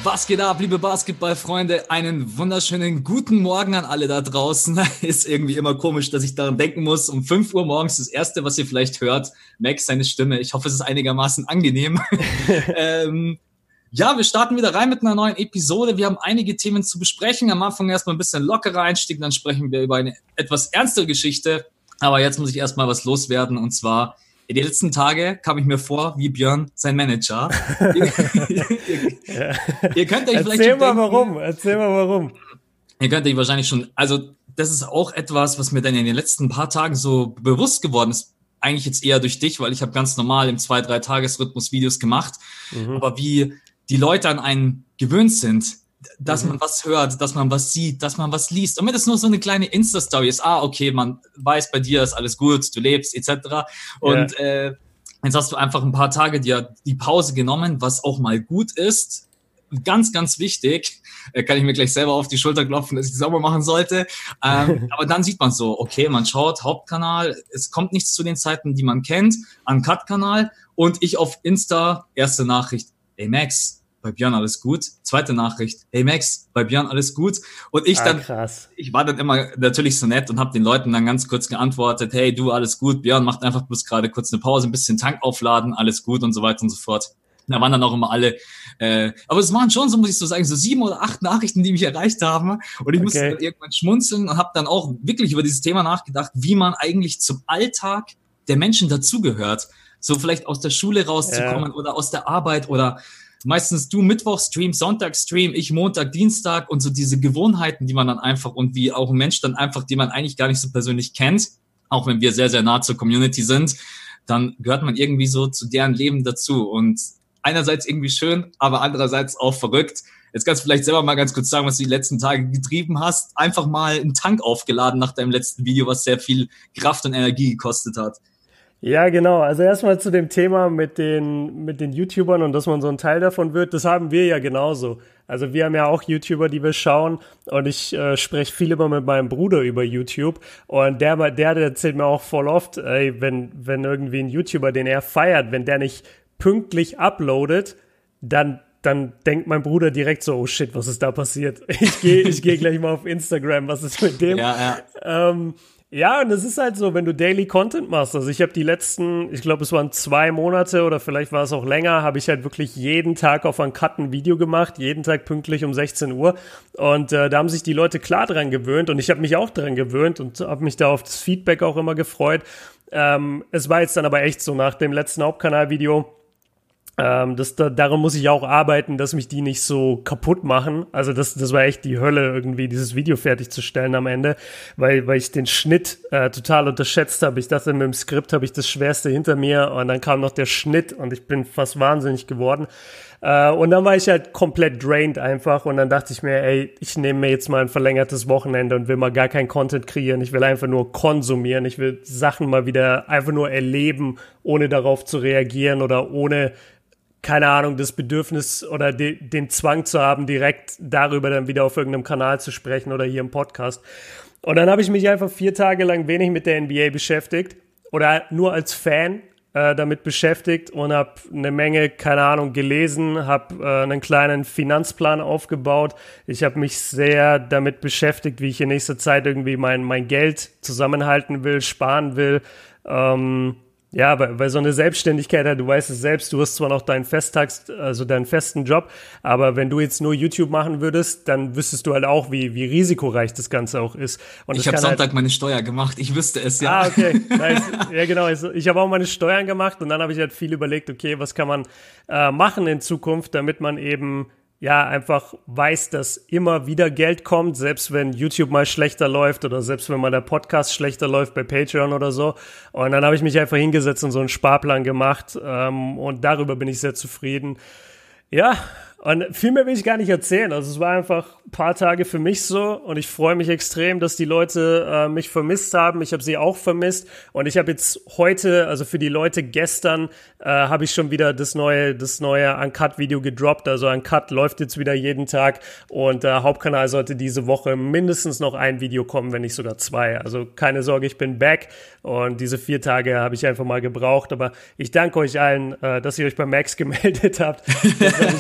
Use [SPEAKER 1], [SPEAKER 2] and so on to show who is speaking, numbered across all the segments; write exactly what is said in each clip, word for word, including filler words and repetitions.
[SPEAKER 1] Was geht ab, liebe Basketballfreunde? Einen wunderschönen guten Morgen an alle da draußen. Ist irgendwie immer komisch, dass ich daran denken muss. Um fünf Uhr morgens das Erste, was ihr vielleicht hört, Max, seine Stimme. Ich hoffe, es ist einigermaßen angenehm. ähm, ja, wir starten wieder rein mit einer neuen Episode. Wir haben einige Themen zu besprechen. Am Anfang erstmal ein bisschen lockerer Einstieg, dann sprechen wir über eine etwas ernstere Geschichte. Aber jetzt muss ich erstmal was loswerden, und zwar... In den letzten Tagen kam ich mir vor wie Björn, sein Manager. ihr, ihr,
[SPEAKER 2] ja.
[SPEAKER 1] ihr könnt euch
[SPEAKER 2] Erzähl
[SPEAKER 1] vielleicht schon
[SPEAKER 2] mal
[SPEAKER 1] denken,
[SPEAKER 2] warum, erzähl mal warum.
[SPEAKER 1] Ihr könnt euch wahrscheinlich schon, also das ist auch etwas, was mir dann in den letzten paar Tagen so bewusst geworden ist. Eigentlich jetzt eher durch dich, weil ich habe ganz normal im zwei drei Tages-Rhythmus Videos gemacht. Mhm. Aber wie die Leute an einen gewöhnt sind, dass mhm. man was hört, dass man was sieht, dass man was liest. Und wenn das nur so eine kleine Insta-Story ist, ah, okay, man weiß, bei dir ist alles gut, du lebst, et cetera. Und ja. äh, jetzt hast du einfach ein paar Tage dir die Pause genommen, was auch mal gut ist. Ganz, ganz wichtig. Äh, kann ich mir gleich selber auf die Schulter klopfen, dass ich das sauber machen sollte. Ähm, aber dann sieht man so, okay, man schaut, Hauptkanal, es kommt nichts zu den Zeiten, die man kennt, Uncut-Kanal, und ich auf Insta, erste Nachricht, ey Max, bei Björn alles gut. Zweite Nachricht, hey Max, bei Björn alles gut. Und ich dann, ah, krass. ich war dann immer natürlich so nett und habe den Leuten dann ganz kurz geantwortet, hey du, alles gut, Björn macht einfach bloß gerade kurz eine Pause, ein bisschen Tank aufladen, alles gut und so weiter und so fort. Da waren dann auch immer alle, äh, aber es waren schon so, muss ich so sagen, so sieben oder acht Nachrichten, die mich erreicht haben. Und ich okay. musste dann irgendwann schmunzeln und habe dann auch wirklich über dieses Thema nachgedacht, wie man eigentlich zum Alltag der Menschen dazugehört. So vielleicht aus der Schule rauszukommen ja. oder aus der Arbeit oder meistens du Mittwoch Stream, Sonntag Stream, ich Montag, Dienstag, und so diese Gewohnheiten, die man dann einfach, und wie auch ein Mensch dann einfach, die man eigentlich gar nicht so persönlich kennt, auch wenn wir sehr, sehr nah zur Community sind, dann gehört man irgendwie so zu deren Leben dazu, und einerseits irgendwie schön, aber andererseits auch verrückt. Jetzt kannst du vielleicht selber mal ganz kurz sagen, was du die letzten Tage getrieben hast. Einfach mal einen Tank aufgeladen nach deinem letzten Video, was sehr viel Kraft und Energie gekostet hat.
[SPEAKER 2] Ja, genau. Also erstmal zu dem Thema mit den mit den YouTubern und dass man so ein Teil davon wird, das haben wir ja genauso. Also wir haben ja auch YouTuber, die wir schauen, und ich äh, spreche viel immer mit meinem Bruder über YouTube, und der, der, der erzählt mir auch voll oft, ey, wenn, wenn irgendwie ein YouTuber, den er feiert, wenn der nicht pünktlich uploadet, dann dann denkt mein Bruder direkt so, oh shit, was ist da passiert? Ich gehe ich geh gleich mal auf Instagram, was ist mit dem? Ja, ja. Ähm, Ja, und es ist halt so, wenn du Daily Content machst. Also ich habe die letzten, ich glaube, es waren zwei Monate oder vielleicht war es auch länger, habe ich halt wirklich jeden Tag auf Uncut ein Video gemacht, jeden Tag pünktlich um sechzehn Uhr. Und äh, da haben sich die Leute klar dran gewöhnt, und ich habe mich auch dran gewöhnt und habe mich da auf das Feedback auch immer gefreut. Ähm, es war jetzt dann aber echt so, nach dem letzten Hauptkanalvideo, Ähm, das, da, daran muss ich auch arbeiten, dass mich die nicht so kaputt machen. Also das, das war echt die Hölle, irgendwie dieses Video fertigzustellen am Ende, weil, weil ich den Schnitt äh, total unterschätzt habe. Ich dachte, mit dem Skript habe ich das Schwerste hinter mir, und dann kam noch der Schnitt und ich bin fast wahnsinnig geworden. Äh, und dann war ich halt komplett drained einfach, und dann dachte ich mir, ey, ich nehme mir jetzt mal ein verlängertes Wochenende und will mal gar keinen Content kreieren. Ich will einfach nur konsumieren. Ich will Sachen mal wieder einfach nur erleben, ohne darauf zu reagieren oder ohne, keine Ahnung, das Bedürfnis oder de, den Zwang zu haben, direkt darüber dann wieder auf irgendeinem Kanal zu sprechen oder hier im Podcast. Und dann habe ich mich einfach vier Tage lang wenig mit der N B A beschäftigt oder nur als Fan äh, damit beschäftigt und habe eine Menge, keine Ahnung, gelesen, habe äh, einen kleinen Finanzplan aufgebaut. Ich habe mich sehr damit beschäftigt, wie ich in nächster Zeit irgendwie mein, mein Geld zusammenhalten will, sparen will. Ähm, Ja, weil, weil so eine Selbstständigkeit hat, du weißt es selbst, du hast zwar noch deinen Festtags, also deinen festen Job, aber wenn du jetzt nur YouTube machen würdest, dann wüsstest du halt auch, wie, wie risikoreich das Ganze auch ist. Und
[SPEAKER 1] ich habe Sonntag halt meine Steuer gemacht, ich wüsste es, ja.
[SPEAKER 2] Ah, okay. Nice. Ja, genau. Ich habe auch meine Steuern gemacht, und dann habe ich halt viel überlegt, okay, was kann man äh, machen in Zukunft, damit man eben ja einfach weiß, dass immer wieder Geld kommt, selbst wenn YouTube mal schlechter läuft oder selbst wenn mal der Podcast schlechter läuft bei Patreon oder so. Und dann habe ich mich einfach hingesetzt und so einen Sparplan gemacht, ähm, und darüber bin ich sehr zufrieden. Ja, und viel mehr will ich gar nicht erzählen. Also es war einfach ein paar Tage für mich so, und ich freue mich extrem, dass die Leute äh, mich vermisst haben. Ich habe sie auch vermisst, und ich habe jetzt heute, also für die Leute gestern, äh, habe ich schon wieder das neue das neue Uncut-Video gedroppt. Also Uncut läuft jetzt wieder jeden Tag, und der äh, Hauptkanal sollte diese Woche mindestens noch ein Video kommen, wenn nicht sogar zwei. Also keine Sorge, ich bin back, und diese vier Tage habe ich einfach mal gebraucht. Aber ich danke euch allen, äh, dass ihr euch bei Max gemeldet habt. Das habe ich nicht mitbekommen.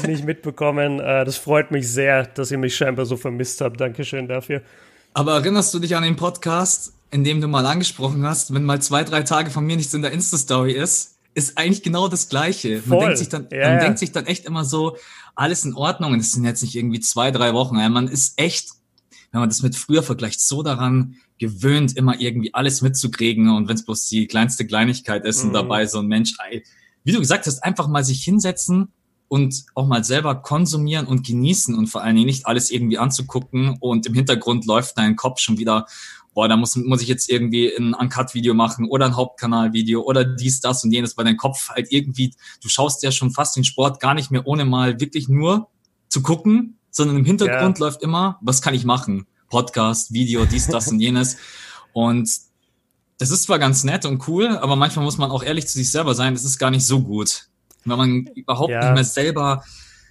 [SPEAKER 2] mitbekommen. Äh, das freut mich sehr, dass ihr mich scheinbar so vermisst habt. Dankeschön dafür.
[SPEAKER 1] Aber erinnerst du dich an den Podcast, in dem du mal angesprochen hast, wenn mal zwei, drei Tage von mir nichts in der Insta-Story ist, ist eigentlich genau das Gleiche.
[SPEAKER 2] Voll.
[SPEAKER 1] Man denkt sich dann,
[SPEAKER 2] ja,
[SPEAKER 1] man
[SPEAKER 2] ja.
[SPEAKER 1] denkt sich dann echt immer so, alles in Ordnung. Und es sind jetzt nicht irgendwie zwei, drei Wochen. Ja, man ist echt, wenn man das mit früher vergleicht, so daran gewöhnt, immer irgendwie alles mitzukriegen. Und wenn es bloß die kleinste Kleinigkeit ist und mhm. dabei so ein Mensch, ey, wie du gesagt hast, einfach mal sich hinsetzen und auch mal selber konsumieren und genießen und vor allen Dingen nicht alles irgendwie anzugucken und im Hintergrund läuft dein Kopf schon wieder, boah, da muss, muss ich jetzt irgendwie ein Uncut-Video machen oder ein Hauptkanal-Video oder dies, das und jenes, weil dein Kopf halt irgendwie, du schaust ja schon fast den Sport gar nicht mehr, ohne mal wirklich nur zu gucken, sondern im Hintergrund ja. läuft immer, was kann ich machen? Podcast, Video, dies, das und jenes. Und das ist zwar ganz nett und cool, aber manchmal muss man auch ehrlich zu sich selber sein, das ist gar nicht so gut. Wenn man überhaupt ja. nicht mehr selber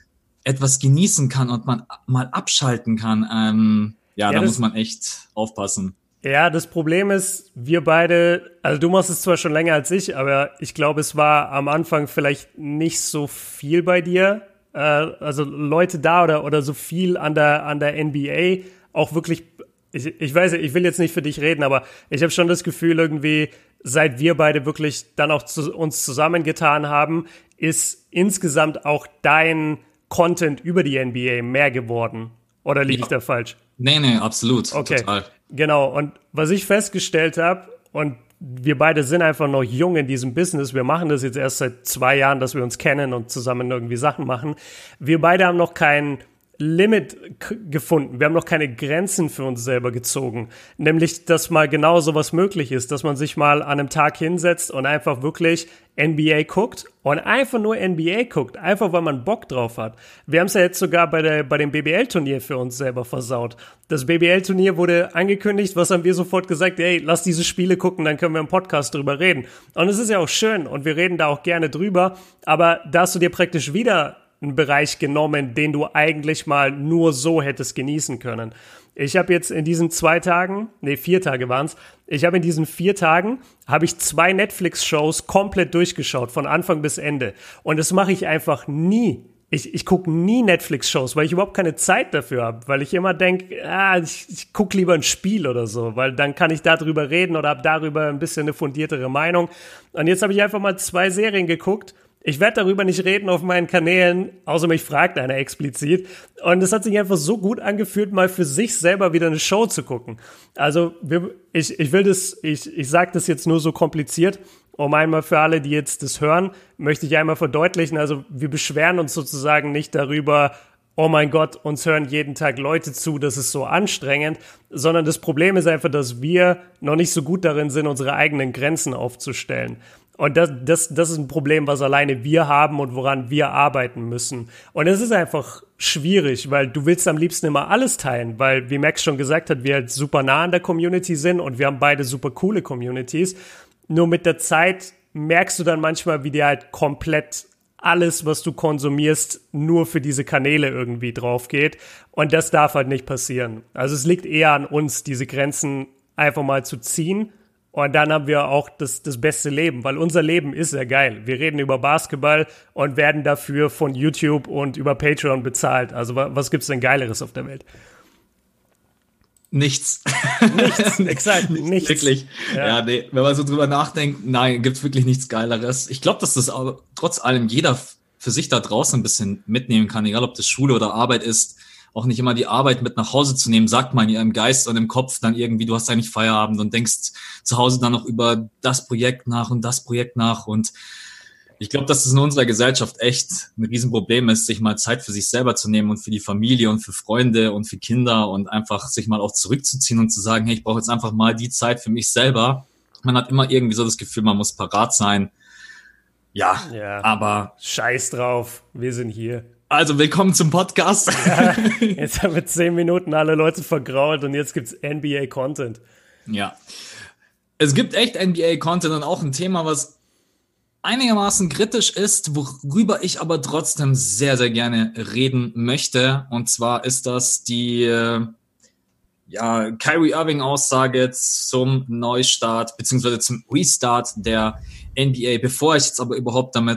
[SPEAKER 1] etwas genießen kann und man mal abschalten kann, ähm, ja, ja, da muss man echt aufpassen.
[SPEAKER 2] Ja, das Problem ist, wir beide, also du machst es zwar schon länger als ich, aber ich glaube, es war am Anfang vielleicht nicht so viel bei dir, äh, also Leute da oder oder so viel an der an der N B A, auch wirklich, ich, ich weiß, ich will jetzt nicht für dich reden, aber ich habe schon das Gefühl irgendwie, seit wir beide wirklich dann auch zu, uns zusammengetan haben, ist insgesamt auch dein Content über die N B A mehr geworden. Oder liege ja. ich da falsch?
[SPEAKER 1] Nee, nee, absolut.
[SPEAKER 2] Okay,
[SPEAKER 1] total.
[SPEAKER 2] Genau. Und was ich festgestellt habe, und wir beide sind einfach noch jung in diesem Business, wir machen das jetzt erst seit zwei Jahren, dass wir uns kennen und zusammen irgendwie Sachen machen. Wir beide haben noch kein Limit k- gefunden. Wir haben noch keine Grenzen für uns selber gezogen. Nämlich, dass mal genau sowas möglich ist, dass man sich mal an einem Tag hinsetzt und einfach wirklich N B A guckt und einfach nur N B A guckt, einfach weil man Bock drauf hat. Wir haben es ja jetzt sogar bei der bei dem B B L-Turnier für uns selber versaut. Das B B L-Turnier wurde angekündigt, was haben wir sofort gesagt, ey, lass diese Spiele gucken, dann können wir im Podcast drüber reden. Und es ist ja auch schön und wir reden da auch gerne drüber, aber da hast du dir praktisch wieder einen Bereich genommen, den du eigentlich mal nur so hättest genießen können. Ich habe jetzt in diesen zwei Tagen, nee, vier Tage waren es, ich habe in diesen vier Tagen, habe ich zwei Netflix-Shows komplett durchgeschaut, von Anfang bis Ende. Und das mache ich einfach nie. Ich, ich gucke nie Netflix-Shows, weil ich überhaupt keine Zeit dafür habe, weil ich immer denke, ah, ich, ich gucke lieber ein Spiel oder so, weil dann kann ich darüber reden oder habe darüber ein bisschen eine fundiertere Meinung. Und jetzt habe ich einfach mal zwei Serien geguckt. Ich werde darüber nicht reden auf meinen Kanälen, außer mich fragt einer explizit. Und es hat sich einfach so gut angefühlt, mal für sich selber wieder eine Show zu gucken. Also wir, ich, ich will das, ich, ich sage das jetzt nur so kompliziert, um einmal für alle, die jetzt das hören, möchte ich einmal verdeutlichen, also wir beschweren uns sozusagen nicht darüber, oh mein Gott, uns hören jeden Tag Leute zu, das ist so anstrengend, sondern das Problem ist einfach, dass wir noch nicht so gut darin sind, unsere eigenen Grenzen aufzustellen. Und das, das, das ist ein Problem, was alleine wir haben und woran wir arbeiten müssen. Und es ist einfach schwierig, weil du willst am liebsten immer alles teilen, weil, wie Max schon gesagt hat, wir halt super nah an der Community sind und wir haben beide super coole Communities. Nur mit der Zeit merkst du dann manchmal, wie dir halt komplett alles, was du konsumierst, nur für diese Kanäle irgendwie drauf geht. Und das darf halt nicht passieren. Also es liegt eher an uns, diese Grenzen einfach mal zu ziehen. Und dann haben wir auch das, das beste Leben, weil unser Leben ist sehr geil. Wir reden über Basketball und werden dafür von YouTube und über Patreon bezahlt. Also was gibt's denn Geileres auf der Welt?
[SPEAKER 1] Nichts.
[SPEAKER 2] Nichts, exakt, nichts.
[SPEAKER 1] Wirklich. Ja. ja, nee, wenn man so drüber nachdenkt, nein, gibt's wirklich nichts Geileres. Ich glaube, dass das aber trotz allem jeder für sich da draußen ein bisschen mitnehmen kann, egal ob das Schule oder Arbeit ist. Auch nicht immer die Arbeit mit nach Hause zu nehmen, sagt man ja im Geist und im Kopf dann irgendwie, du hast eigentlich Feierabend und denkst zu Hause dann noch über das Projekt nach und das Projekt nach. Und ich glaube, dass das in unserer Gesellschaft echt ein Riesenproblem ist, sich mal Zeit für sich selber zu nehmen und für die Familie und für Freunde und für Kinder und einfach sich mal auch zurückzuziehen und zu sagen, hey, ich brauche jetzt einfach mal die Zeit für mich selber. Man hat immer irgendwie so das Gefühl, man muss parat sein. Ja, ja, aber
[SPEAKER 2] scheiß drauf, wir sind hier.
[SPEAKER 1] Also willkommen zum Podcast.
[SPEAKER 2] Ja, jetzt haben wir zehn Minuten alle Leute vergrault und jetzt gibt's N B A-Content.
[SPEAKER 1] Ja, es gibt echt N B A-Content und auch ein Thema, was einigermaßen kritisch ist, worüber ich aber trotzdem sehr, sehr gerne reden möchte. Und zwar ist das die ja, Kyrie Irving-Aussage zum Neustart beziehungsweise zum Restart der N B A. Bevor ich jetzt aber überhaupt damit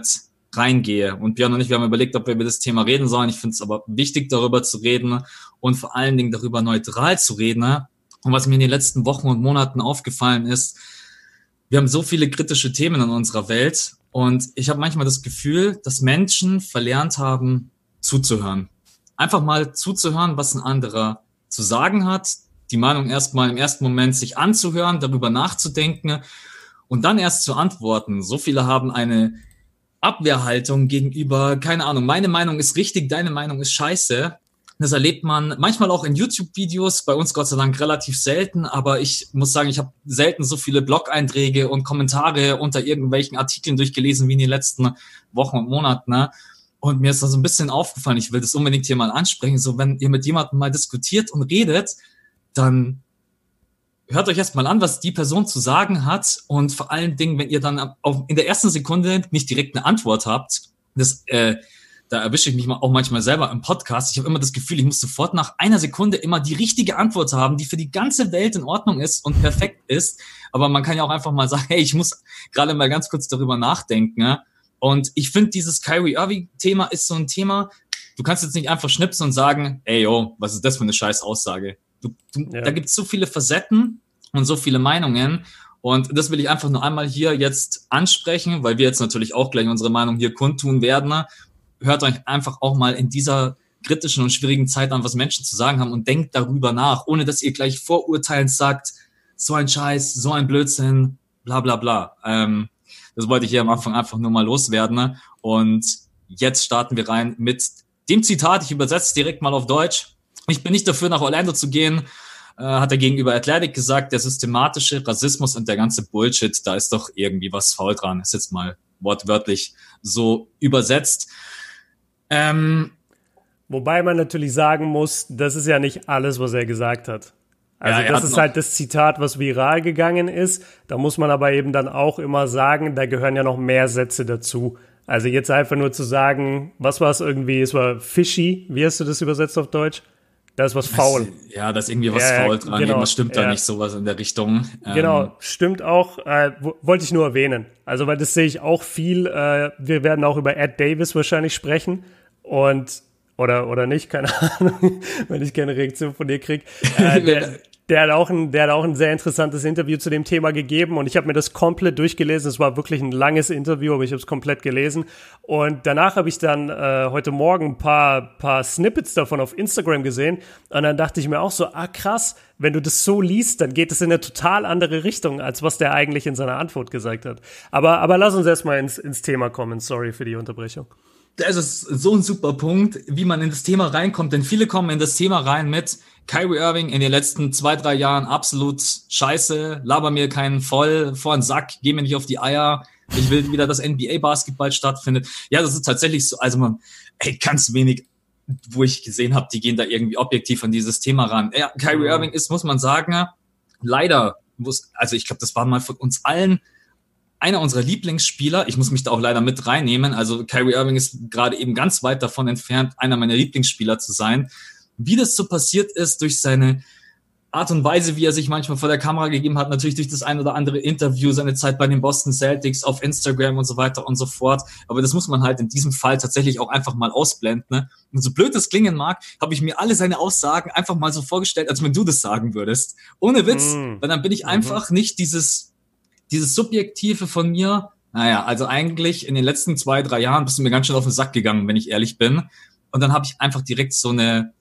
[SPEAKER 1] reingehe. Und Björn und ich, wir haben überlegt, ob wir über das Thema reden sollen. Ich finde es aber wichtig, darüber zu reden und vor allen Dingen darüber neutral zu reden. Und was mir in den letzten Wochen und Monaten aufgefallen ist, wir haben so viele kritische Themen in unserer Welt und ich habe manchmal das Gefühl, dass Menschen verlernt haben, zuzuhören. Einfach mal zuzuhören, was ein anderer zu sagen hat, die Meinung erstmal im ersten Moment sich anzuhören, darüber nachzudenken und dann erst zu antworten. So viele haben eine Abwehrhaltung gegenüber, keine Ahnung, meine Meinung ist richtig, deine Meinung ist scheiße. Das erlebt man manchmal auch in YouTube-Videos, bei uns Gott sei Dank relativ selten, aber ich muss sagen, ich habe selten so viele Blog-Einträge und Kommentare unter irgendwelchen Artikeln durchgelesen wie in den letzten Wochen und Monaten. Ne? Und mir ist da so ein bisschen aufgefallen, ich will das unbedingt hier mal ansprechen, so wenn ihr mit jemandem mal diskutiert und redet, dann hört euch erst mal an, was die Person zu sagen hat und vor allen Dingen, wenn ihr dann auch in der ersten Sekunde nicht direkt eine Antwort habt, das äh, da erwische ich mich auch manchmal selber im Podcast. Ich habe immer das Gefühl, ich muss sofort nach einer Sekunde immer die richtige Antwort haben, die für die ganze Welt in Ordnung ist und perfekt ist. Aber man kann ja auch einfach mal sagen, hey, ich muss gerade mal ganz kurz darüber nachdenken. Ja? Und ich finde, dieses Kyrie Irving-Thema ist so ein Thema, du kannst jetzt nicht einfach schnipsen und sagen, ey, yo, was ist das für eine scheiß Aussage? Du, du, ja. Da gibt es so viele Facetten und so viele Meinungen. Und das will ich einfach nur einmal hier jetzt ansprechen, weil wir jetzt natürlich auch gleich unsere Meinung hier kundtun werden. Hört euch einfach auch mal in dieser kritischen und schwierigen Zeit an, was Menschen zu sagen haben und denkt darüber nach, ohne dass ihr gleich vorurteilend sagt, so ein Scheiß, so ein Blödsinn, bla bla bla. Ähm, das wollte ich hier am Anfang einfach nur mal loswerden. Und jetzt starten wir rein mit dem Zitat, ich übersetze es direkt mal auf Deutsch. Ich bin nicht dafür, nach Orlando zu gehen, äh, hat er gegenüber Athletic gesagt, der systematische Rassismus und der ganze Bullshit, da ist doch irgendwie was faul dran. Ist jetzt mal wortwörtlich so übersetzt. Ähm,
[SPEAKER 2] Wobei man natürlich sagen muss, das ist ja nicht alles, was er gesagt hat. Also ja, das ist halt das Zitat, was viral gegangen ist. Da muss man aber eben dann auch immer sagen, da gehören ja noch mehr Sätze dazu. Also jetzt einfach nur zu sagen, was war es irgendwie, es war fishy, wie hast du das übersetzt auf Deutsch? Da ist was faul.
[SPEAKER 1] Das, ja, da ist irgendwie was
[SPEAKER 2] ja,
[SPEAKER 1] faul dran,
[SPEAKER 2] genau,
[SPEAKER 1] irgendwas stimmt
[SPEAKER 2] ja.
[SPEAKER 1] da nicht, sowas in der Richtung.
[SPEAKER 2] Genau,
[SPEAKER 1] ähm,
[SPEAKER 2] stimmt auch, äh, w- wollte ich nur erwähnen. Also weil das sehe ich auch viel, äh, wir werden auch über Ed Davis wahrscheinlich sprechen und oder oder nicht, keine Ahnung, wenn ich keine Reaktion von dir kriege. Äh, der, der hat auch ein, der hat auch ein sehr interessantes Interview zu dem Thema gegeben und ich habe mir das komplett durchgelesen. Es war wirklich ein langes Interview, aber ich habe es komplett gelesen. Und danach habe ich dann äh, heute Morgen ein paar, paar Snippets davon auf Instagram gesehen und dann dachte ich mir auch so, ah krass, wenn du das so liest, dann geht es in eine total andere Richtung, als was der eigentlich in seiner Antwort gesagt hat. Aber, aber lass uns erstmal ins, ins Thema kommen. Sorry für die Unterbrechung.
[SPEAKER 1] Das ist so ein super Punkt, wie man in das Thema reinkommt, denn viele kommen in das Thema rein mit Kyrie Irving in den letzten zwei, drei Jahren absolut scheiße, laber mir keinen voll vor den Sack, geh mir nicht auf die Eier, ich will wieder, dass N B A-Basketball stattfindet. Ja, das ist tatsächlich so, also man, ey, ganz wenig, wo ich gesehen habe, die gehen da irgendwie objektiv an dieses Thema ran. Ja, Kyrie Irving ist, muss man sagen, leider, muss, also ich glaube, das war mal von uns allen einer unserer Lieblingsspieler, ich muss mich da auch leider mit reinnehmen, also Kyrie Irving ist gerade eben ganz weit davon entfernt, einer meiner Lieblingsspieler zu sein. Wie das so passiert ist, durch seine Art und Weise, wie er sich manchmal vor der Kamera gegeben hat, natürlich durch das ein oder andere Interview, seine Zeit bei den Boston Celtics, auf Instagram und so weiter und so fort. Aber das muss man halt in diesem Fall tatsächlich auch einfach mal ausblenden. Ne? Und so blöd das klingen mag, habe ich mir alle seine Aussagen einfach mal so vorgestellt, als wenn du das sagen würdest. Ohne Witz, mm. weil dann bin ich einfach mm-hmm. nicht dieses Dieses Subjektive von mir, naja, also eigentlich in den letzten zwei, drei Jahren bist du mir ganz schön auf den Sack gegangen, wenn ich ehrlich bin. Und dann habe ich einfach direkt so eine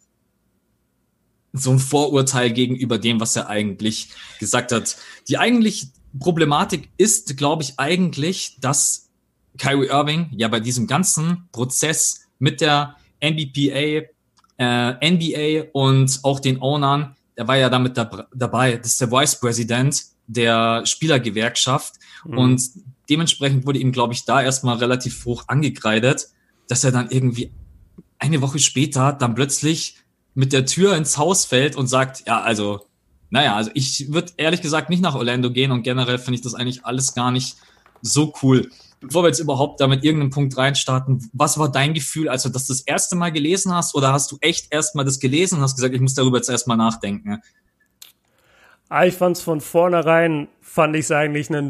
[SPEAKER 1] so ein Vorurteil gegenüber dem, was er eigentlich gesagt hat. Die eigentlich Problematik ist, glaube ich, eigentlich, dass Kyrie Irving ja bei diesem ganzen Prozess mit der N B A, äh, N B A und auch den Ownern, der war ja damit da, dabei, das ist der Vice President der Spielergewerkschaft mhm. und dementsprechend wurde ihm, glaube ich, da erstmal relativ hoch angekreidet, dass er dann irgendwie eine Woche später dann plötzlich mit der Tür ins Haus fällt und sagt, ja, also, naja, also ich würde ehrlich gesagt nicht nach Orlando gehen und generell finde ich das eigentlich alles gar nicht so cool. Bevor wir jetzt überhaupt da mit irgendeinem Punkt reinstarten, was war dein Gefühl, als du das das erste Mal gelesen hast oder hast du echt erstmal das gelesen und hast gesagt, ich muss darüber jetzt erstmal nachdenken?
[SPEAKER 2] Ah, ich fand's von vornherein, fand ich es eigentlich einen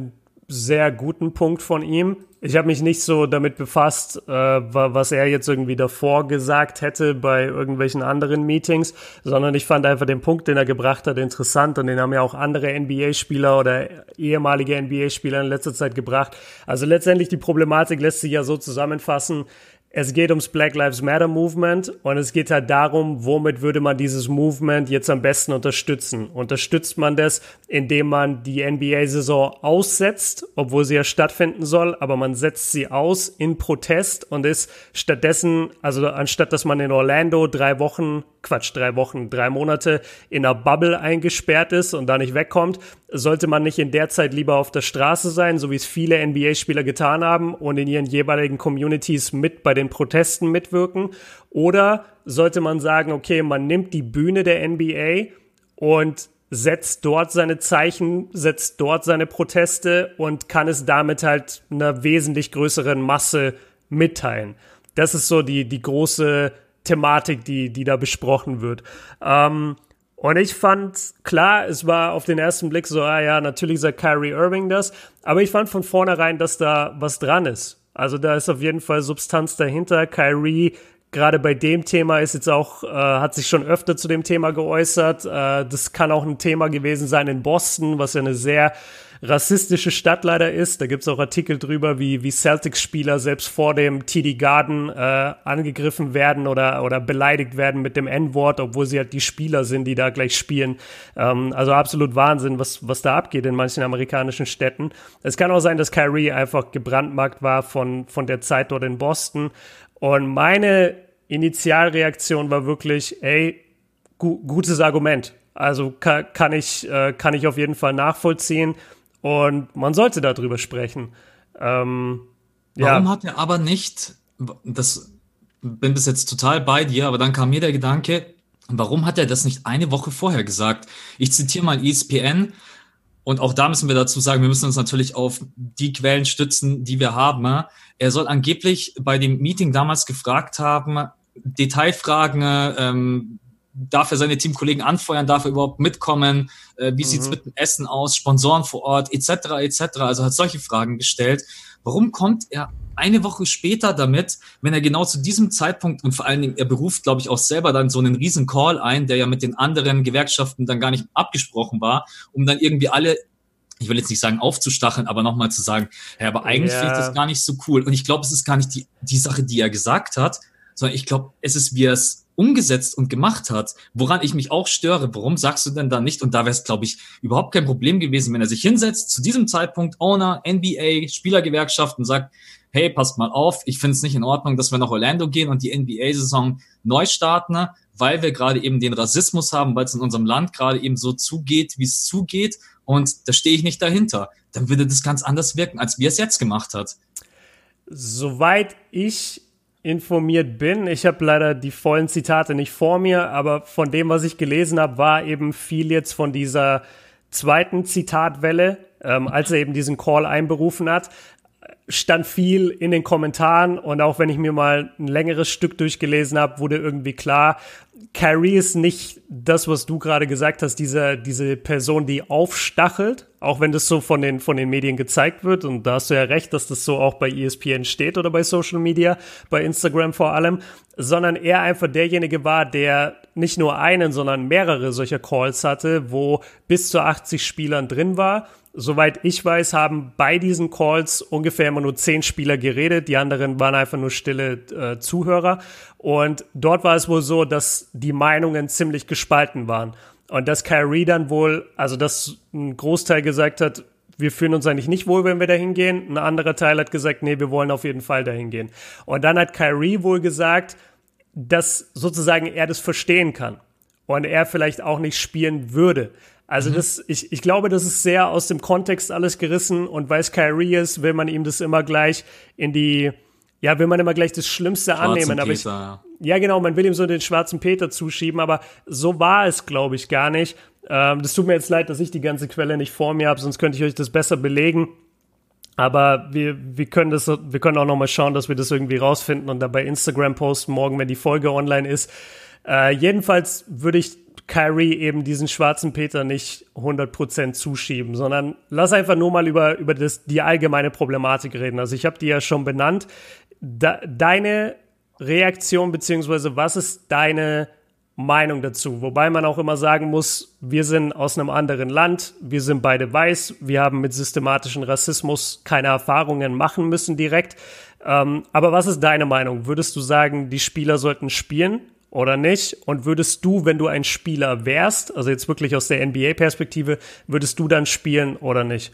[SPEAKER 2] sehr guten Punkt von ihm. Ich habe mich nicht so damit befasst, äh, was er jetzt irgendwie davor gesagt hätte bei irgendwelchen anderen Meetings, sondern ich fand einfach den Punkt, den er gebracht hat, interessant, und den haben ja auch andere N B A-Spieler oder ehemalige N B A-Spieler in letzter Zeit gebracht. Also letztendlich die Problematik lässt sich ja so zusammenfassen: Es geht ums Black Lives Matter Movement und es geht halt darum, womit würde man dieses Movement jetzt am besten unterstützen. Unterstützt man das, indem man die N B A-Saison aussetzt, obwohl sie ja stattfinden soll, aber man setzt sie aus in Protest und ist stattdessen, also anstatt dass man in Orlando drei Wochen, Quatsch, drei Wochen, drei Monate in einer Bubble eingesperrt ist und da nicht wegkommt, sollte man nicht in der Zeit lieber auf der Straße sein, so wie es viele N B A-Spieler getan haben und in ihren jeweiligen Communities mit bei den Protesten mitwirken? Oder sollte man sagen, okay, man nimmt die Bühne der N B A und setzt dort seine Zeichen, setzt dort seine Proteste und kann es damit halt einer wesentlich größeren Masse mitteilen? Das ist so die, die große Thematik, die, die da besprochen wird. Ähm, Und ich fand, klar, es war auf den ersten Blick so, ah ja, natürlich sagt Kyrie Irving das, aber ich fand von vornherein, dass da was dran ist. Also da ist auf jeden Fall Substanz dahinter. Kyrie, gerade bei dem Thema, ist jetzt auch, äh, hat sich schon öfter zu dem Thema geäußert. Äh, das kann auch ein Thema gewesen sein in Boston, was ja eine sehr rassistische Stadt leider ist. Da gibt's auch Artikel drüber, wie wie Celtics-Spieler selbst vor dem T D Garden äh, angegriffen werden oder oder beleidigt werden mit dem N-Wort, obwohl sie halt die Spieler sind, die da gleich spielen. Ähm, also absolut Wahnsinn, was was da abgeht in manchen amerikanischen Städten. Es kann auch sein, dass Kyrie einfach gebrandmarkt war von von der Zeit dort in Boston. Und meine Initialreaktion war wirklich, ey, gu- gutes Argument. Also kann, kann ich äh, kann ich auf jeden Fall nachvollziehen. Und man sollte darüber sprechen. Ähm,
[SPEAKER 1] Warum
[SPEAKER 2] ja.
[SPEAKER 1] hat er aber nicht, das bin bis jetzt total bei dir, aber dann kam mir der Gedanke, warum hat er das nicht eine Woche vorher gesagt? Ich zitiere mal E S P N, und auch da müssen wir dazu sagen, wir müssen uns natürlich auf die Quellen stützen, die wir haben. Er soll angeblich bei dem Meeting damals gefragt haben, Detailfragen, ähm, darf er seine Teamkollegen anfeuern, darf er überhaupt mitkommen, äh, wie mhm. sieht's mit dem Essen aus, Sponsoren vor Ort, et cetera, et cetera. Also hat solche Fragen gestellt. Warum kommt er eine Woche später damit, wenn er genau zu diesem Zeitpunkt, und vor allen Dingen, er beruft, glaube ich, auch selber dann so einen riesen Call ein, der ja mit den anderen Gewerkschaften dann gar nicht abgesprochen war, um dann irgendwie alle, ich will jetzt nicht sagen aufzustacheln, aber nochmal zu sagen, ja, aber eigentlich ja. finde ich das gar nicht so cool. Und ich glaube, es ist gar nicht die, die Sache, die er gesagt hat, sondern ich glaube, es ist, wie er es umgesetzt und gemacht hat, woran ich mich auch störe. Warum sagst du denn da nicht? Und da wäre es, glaube ich, überhaupt kein Problem gewesen, wenn er sich hinsetzt, zu diesem Zeitpunkt Owner, N B A, Spielergewerkschaft, und sagt, hey, passt mal auf, ich finde es nicht in Ordnung, dass wir nach Orlando gehen und die N B A-Saison neu starten, weil wir gerade eben den Rassismus haben, weil es in unserem Land gerade eben so zugeht, wie es zugeht, und da stehe ich nicht dahinter. Dann würde das ganz anders wirken, als wie er es jetzt gemacht hat.
[SPEAKER 2] Soweit ich informiert bin, ich habe leider die vollen Zitate nicht vor mir, aber von dem, was ich gelesen habe, war eben viel jetzt von dieser zweiten Zitatwelle, ähm, als er eben diesen Call einberufen hat, stand viel in den Kommentaren, und auch wenn ich mir mal ein längeres Stück durchgelesen habe, wurde irgendwie klar, Kyrie ist nicht das, was du gerade gesagt hast, diese, diese Person, die aufstachelt, auch wenn das so von den, von den Medien gezeigt wird, und da hast du ja recht, dass das so auch bei E S P N steht oder bei Social Media, bei Instagram vor allem, sondern er einfach derjenige war, der nicht nur einen, sondern mehrere solcher Calls hatte, wo bis zu achtzig Spielern drin war. Soweit ich weiß, haben bei diesen Calls ungefähr immer nur zehn Spieler geredet. Die anderen waren einfach nur stille äh, Zuhörer. Und dort war es wohl so, dass die Meinungen ziemlich gespalten waren. Und dass Kyrie dann wohl, also dass ein Großteil gesagt hat, wir fühlen uns eigentlich nicht wohl, wenn wir dahin gehen. Ein anderer Teil hat gesagt, nee, wir wollen auf jeden Fall dahin gehen. Und dann hat Kyrie wohl gesagt, dass sozusagen er das verstehen kann und er vielleicht auch nicht spielen würde. Also das, ich, ich glaube, das ist sehr aus dem Kontext alles gerissen, und weil es Kyrie ist, will man ihm das immer gleich in die, ja, will man immer gleich das Schlimmste Schwarzen annehmen. Aber Peter, ich, ja. ja, genau, man will ihm so den schwarzen Peter zuschieben, aber so war es, glaube ich, gar nicht. Ähm, das tut mir jetzt leid, dass ich die ganze Quelle nicht vor mir habe, sonst könnte ich euch das besser belegen. Aber wir, wir können das, wir können auch noch mal schauen, dass wir das irgendwie rausfinden und dann bei Instagram posten morgen, wenn die Folge online ist. Äh, jedenfalls würde ich Kyrie eben diesen schwarzen Peter nicht hundert Prozent zuschieben, sondern lass einfach nur mal über, über das, die allgemeine Problematik reden. Also ich habe die ja schon benannt. Da, deine Reaktion, beziehungsweise was ist deine Meinung dazu? Wobei man auch immer sagen muss, wir sind aus einem anderen Land, wir sind beide weiß, wir haben mit systematischem Rassismus keine Erfahrungen machen müssen direkt. Ähm, aber was ist deine Meinung? Würdest du sagen, die Spieler sollten spielen oder nicht? Und würdest du, wenn du ein Spieler wärst, also jetzt wirklich aus der N B A-Perspektive, würdest du dann spielen oder nicht?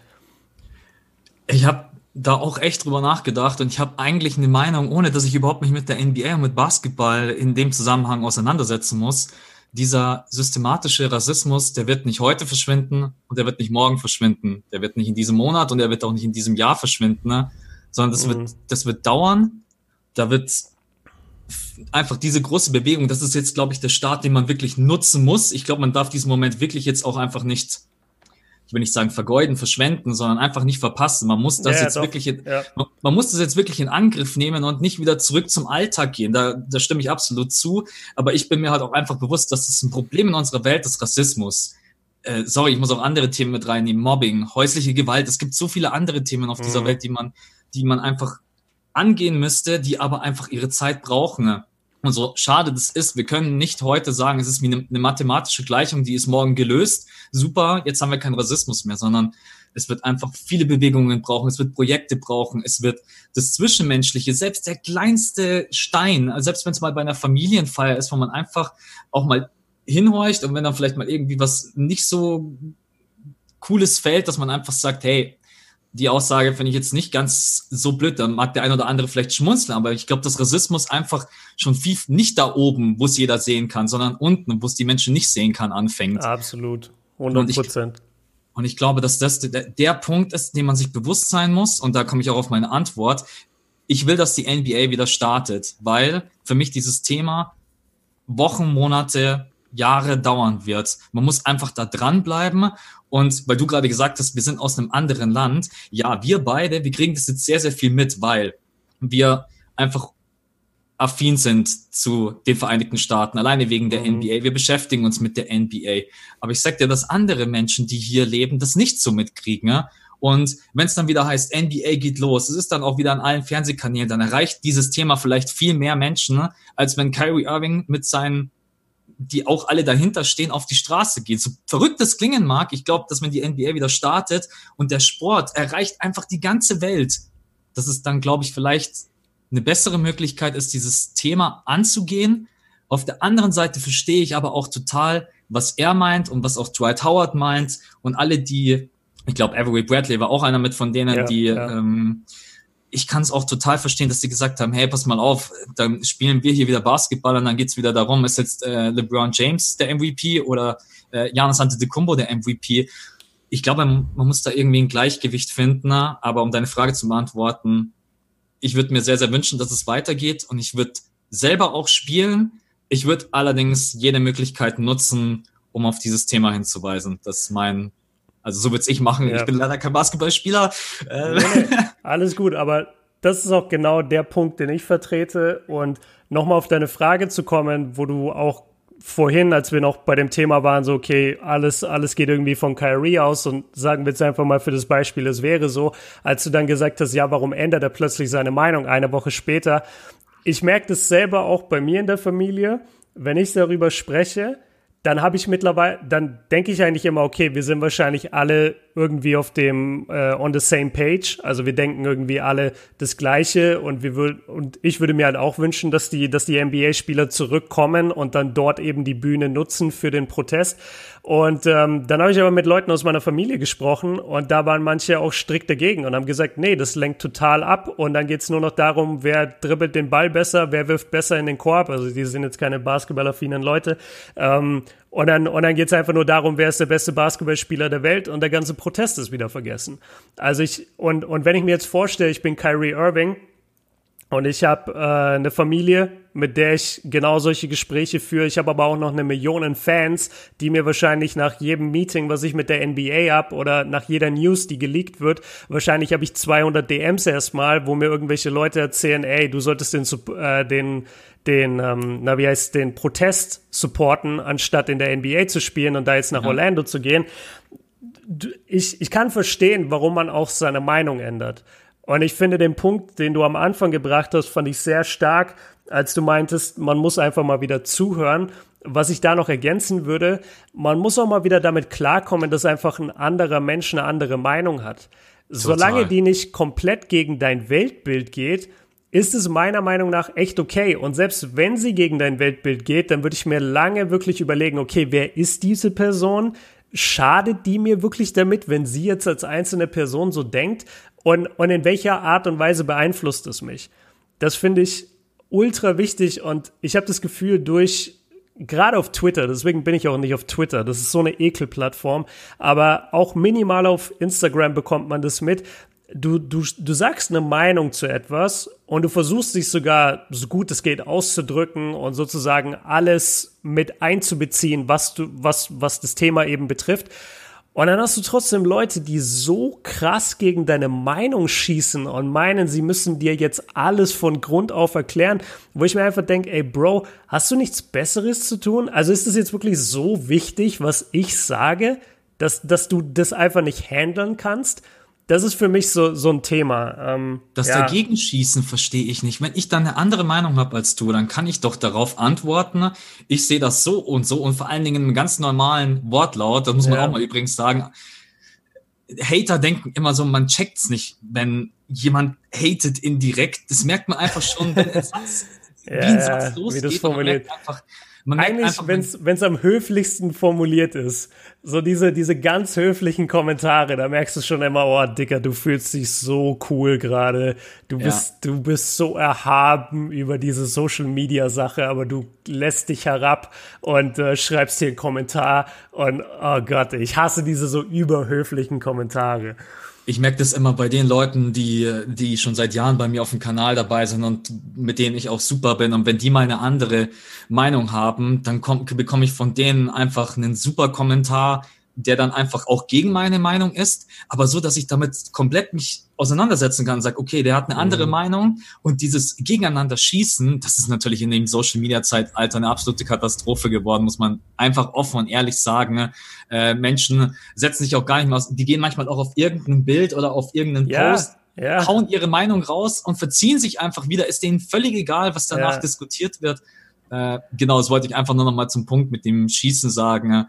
[SPEAKER 1] Ich habe da auch echt drüber nachgedacht und ich habe eigentlich eine Meinung, ohne dass ich überhaupt mich mit der N B A und mit Basketball in dem Zusammenhang auseinandersetzen muss. Dieser systematische Rassismus, der wird nicht heute verschwinden und der wird nicht morgen verschwinden. Der wird nicht in diesem Monat und der wird auch nicht in diesem Jahr verschwinden, ne? Sondern das, mhm. wird, das wird dauern. Da wird einfach diese große Bewegung, das ist jetzt, glaube ich, der Start, den man wirklich nutzen muss. Ich glaube, man darf diesen Moment wirklich jetzt auch einfach nicht, ich will nicht sagen vergeuden, verschwenden, sondern einfach nicht verpassen. Man muss das ja, jetzt doch. wirklich, in, ja. man, man muss das jetzt wirklich in Angriff nehmen und nicht wieder zurück zum Alltag gehen. Da, da stimme ich absolut zu. Aber ich bin mir halt auch einfach bewusst, dass das ein Problem in unserer Welt ist, Rassismus. Äh, sorry, ich muss auch andere Themen mit reinnehmen, Mobbing, häusliche Gewalt. Es gibt so viele andere Themen auf mhm. dieser Welt, die man, die man einfach angehen müsste, die aber einfach ihre Zeit brauchen. Und so schade das ist, wir können nicht heute sagen, es ist wie eine, eine mathematische Gleichung, die ist morgen gelöst. Super, jetzt haben wir keinen Rassismus mehr, sondern es wird einfach viele Bewegungen brauchen, es wird Projekte brauchen, es wird das Zwischenmenschliche, selbst der kleinste Stein, also selbst wenn es mal bei einer Familienfeier ist, wo man einfach auch mal hinhorcht und wenn dann vielleicht mal irgendwie was nicht so Cooles fällt, dass man einfach sagt, hey, die Aussage finde ich jetzt nicht ganz so blöd, da mag der ein oder andere vielleicht schmunzeln, aber ich glaube, dass Rassismus einfach schon viel nicht da oben, wo es jeder sehen kann, sondern unten, wo es die Menschen nicht sehen kann, anfängt.
[SPEAKER 2] Absolut, hundert Prozent.
[SPEAKER 1] Und ich, und ich glaube, dass das der, der Punkt ist, dem man sich bewusst sein muss, und da komme ich auch auf meine Antwort. Ich will, dass die N B A wieder startet, weil für mich dieses Thema Wochen, Monate, Jahre dauern wird. Man muss einfach da dranbleiben. Und weil du gerade gesagt hast, wir sind aus einem anderen Land. Ja, wir beide, wir kriegen das jetzt sehr, sehr viel mit, weil wir einfach affin sind zu den Vereinigten Staaten, alleine wegen der mhm. N B A. Wir beschäftigen uns mit der N B A. Aber ich sag dir, dass andere Menschen, die hier leben, das nicht so mitkriegen. Ja? Und wenn es dann wieder heißt, N B A geht los, es ist dann auch wieder an allen Fernsehkanälen, dann erreicht dieses Thema vielleicht viel mehr Menschen, ne? Als wenn Kyrie Irving mit seinen, die auch alle dahinter stehen, auf die Straße gehen. So verrückt das klingen mag, ich glaube, dass wenn die N B A wieder startet und der Sport erreicht einfach die ganze Welt, dass es dann, glaube ich, vielleicht eine bessere Möglichkeit ist, dieses Thema anzugehen. Auf der anderen Seite verstehe ich aber auch total, was er meint und was auch Dwight Howard meint und alle, die, ich glaube, Avery Bradley war auch einer mit von denen, ja, die ja. ähm, ich kann es auch total verstehen, dass die gesagt haben, hey, pass mal auf, dann spielen wir hier wieder Basketball und dann geht's wieder darum, ist jetzt äh, LeBron James der M V P oder äh, Giannis Antetokounmpo der M V P. Ich glaube, man, man muss da irgendwie ein Gleichgewicht finden, aber um deine Frage zu beantworten, ich würde mir sehr, sehr wünschen, dass es weitergeht und ich würde selber auch spielen. Ich würde allerdings jede Möglichkeit nutzen, um auf dieses Thema hinzuweisen. Das ist mein Also so würde es ich machen. Ja. Ich bin leider kein Basketballspieler.
[SPEAKER 2] Nee, nee, alles gut, aber das ist auch genau der Punkt, den ich vertrete. Und nochmal auf deine Frage zu kommen, wo du auch vorhin, als wir noch bei dem Thema waren, so okay, alles, alles geht irgendwie von Kyrie aus und sagen wir jetzt einfach mal für das Beispiel, es wäre so, als du dann gesagt hast, ja, warum ändert er plötzlich seine Meinung eine Woche später? Ich merke das selber auch bei mir in der Familie, wenn ich darüber spreche, dann habe ich mittlerweile, dann denke ich eigentlich immer, okay, wir sind wahrscheinlich alle irgendwie auf dem äh, on the same page, also wir denken irgendwie alle das Gleiche und wir würden und ich würde mir halt auch wünschen, dass die, dass die N B A-Spieler zurückkommen und dann dort eben die Bühne nutzen für den Protest. Und ähm, dann habe ich aber mit Leuten aus meiner Familie gesprochen und da waren manche auch strikt dagegen und haben gesagt, nee, das lenkt total ab und dann geht's nur noch darum, wer dribbelt den Ball besser, wer wirft besser in den Korb. Also die sind jetzt keine basketballaffinen Leute. Ähm, und dann, und dann geht's einfach nur darum, wer ist der beste Basketballspieler der Welt und der ganze Protest ist wieder vergessen. Also ich, und, und wenn ich mir jetzt vorstelle, ich bin Kyrie Irving, Und ich habe äh, eine Familie, mit der ich genau solche Gespräche führe. Ich habe aber auch noch eine Million Fans, die mir wahrscheinlich nach jedem Meeting, was ich mit der N B A habe oder nach jeder News, die geleakt wird, wahrscheinlich habe ich zweihundert D Ms erstmal, wo mir irgendwelche Leute erzählen, ey, du solltest den, äh, den, den, ähm, na wie heißt, den Protest supporten, anstatt in der N B A zu spielen und da jetzt nach ja. Orlando zu gehen. Ich, ich kann verstehen, warum man auch seine Meinung ändert. Und ich finde den Punkt, den du am Anfang gebracht hast, fand ich sehr stark, als du meintest, man muss einfach mal wieder zuhören. Was ich da noch ergänzen würde, man muss auch mal wieder damit klarkommen, dass einfach ein anderer Mensch eine andere Meinung hat. Total. Solange die nicht komplett gegen dein Weltbild geht, ist es meiner Meinung nach echt okay. Und selbst wenn sie gegen dein Weltbild geht, dann würde ich mir lange wirklich überlegen, okay, wer ist diese Person? Schadet die mir wirklich damit, wenn sie jetzt als einzelne Person so denkt? Und, und in welcher Art und Weise beeinflusst es mich? Das finde ich ultra wichtig und ich habe das Gefühl durch, gerade auf Twitter, deswegen bin ich auch nicht auf Twitter, das ist so eine Ekelplattform, aber auch minimal auf Instagram bekommt man das mit. Du, du, du sagst eine Meinung zu etwas und du versuchst dich sogar so gut es geht auszudrücken und sozusagen alles mit einzubeziehen, was du, was, was das Thema eben betrifft. Und dann hast du trotzdem Leute, die so krass gegen deine Meinung schießen und meinen, sie müssen dir jetzt alles von Grund auf erklären, wo ich mir einfach denke, ey Bro, hast du nichts Besseres zu tun? Also ist das jetzt wirklich so wichtig, was ich sage, dass, dass du das einfach nicht handeln kannst? Das ist für mich so, so ein Thema. Ähm,
[SPEAKER 1] das
[SPEAKER 2] ja.
[SPEAKER 1] Dagegenschießen verstehe ich nicht. Wenn ich dann eine andere Meinung habe als du, dann kann ich doch darauf antworten, ich sehe das so und so und vor allen Dingen einen ganz normalen Wortlaut, das muss man ja. auch mal übrigens sagen. Hater denken immer so, man checkt's nicht, wenn jemand hatet indirekt. Das merkt man einfach schon, wenn ein Satz,
[SPEAKER 2] ja, wie ein Satz losgeht. Wie das formuliert. Man merkt Eigentlich, wenn es am höflichsten formuliert ist, so diese diese ganz höflichen Kommentare, da merkst du schon immer, oh Dicker, du fühlst dich so cool gerade, du bist ja. du bist so erhaben über diese Social-Media-Sache, aber du lässt dich herab und äh, schreibst hier einen Kommentar und oh Gott, ich hasse diese so überhöflichen Kommentare.
[SPEAKER 1] Ich merke das immer bei den Leuten, die die schon seit Jahren bei mir auf dem Kanal dabei sind und mit denen ich auch super bin. Und wenn die mal eine andere Meinung haben, dann komm, bekomme ich von denen einfach einen super Kommentar, der dann einfach auch gegen meine Meinung ist, aber so, dass ich damit komplett mich auseinandersetzen kann und sage, okay, der hat eine andere mhm. Meinung und dieses Gegeneinander schießen, das ist natürlich in dem Social-Media-Zeitalter eine absolute Katastrophe geworden, muss man einfach offen und ehrlich sagen. Äh, Menschen setzen sich auch gar nicht mehr aus, die gehen manchmal auch auf irgendein Bild oder auf irgendeinen
[SPEAKER 2] ja,
[SPEAKER 1] Post,
[SPEAKER 2] ja.
[SPEAKER 1] hauen ihre Meinung raus und verziehen sich einfach wieder, ist denen völlig egal, was danach ja. diskutiert wird. Äh, genau, das wollte ich einfach nur noch mal zum Punkt mit dem Schießen sagen.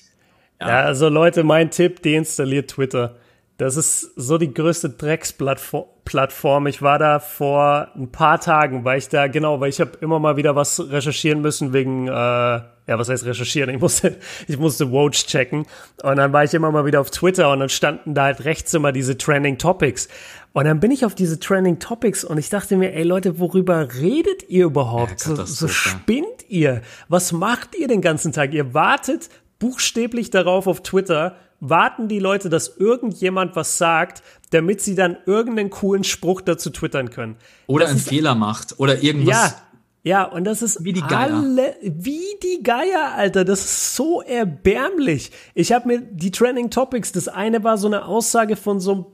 [SPEAKER 2] Ja. ja, also Leute, mein Tipp, deinstalliert Twitter. Das ist so die größte Drecksplattform. Ich war da vor ein paar Tagen, weil ich da, genau, weil ich habe immer mal wieder was recherchieren müssen wegen, äh, ja, was heißt recherchieren? Ich musste, ich musste Woj checken. Und dann war ich immer mal wieder auf Twitter und dann standen da halt rechts immer diese Trending Topics. Und dann bin ich auf diese Trending Topics und ich dachte mir, ey Leute, worüber redet ihr überhaupt? Ja, so, so spinnt ihr? Was macht ihr den ganzen Tag? Ihr wartet buchstäblich darauf auf Twitter, warten die Leute, dass irgendjemand was sagt, damit sie dann irgendeinen coolen Spruch dazu twittern können.
[SPEAKER 1] Oder
[SPEAKER 2] das
[SPEAKER 1] einen
[SPEAKER 2] ist,
[SPEAKER 1] Fehler macht oder irgendwas.
[SPEAKER 2] Ja, ja, und das ist
[SPEAKER 1] wie die Geier.
[SPEAKER 2] Alle, wie die Geier, Alter, das ist so erbärmlich. Ich habe mir die Trending Topics, das eine war so eine Aussage von so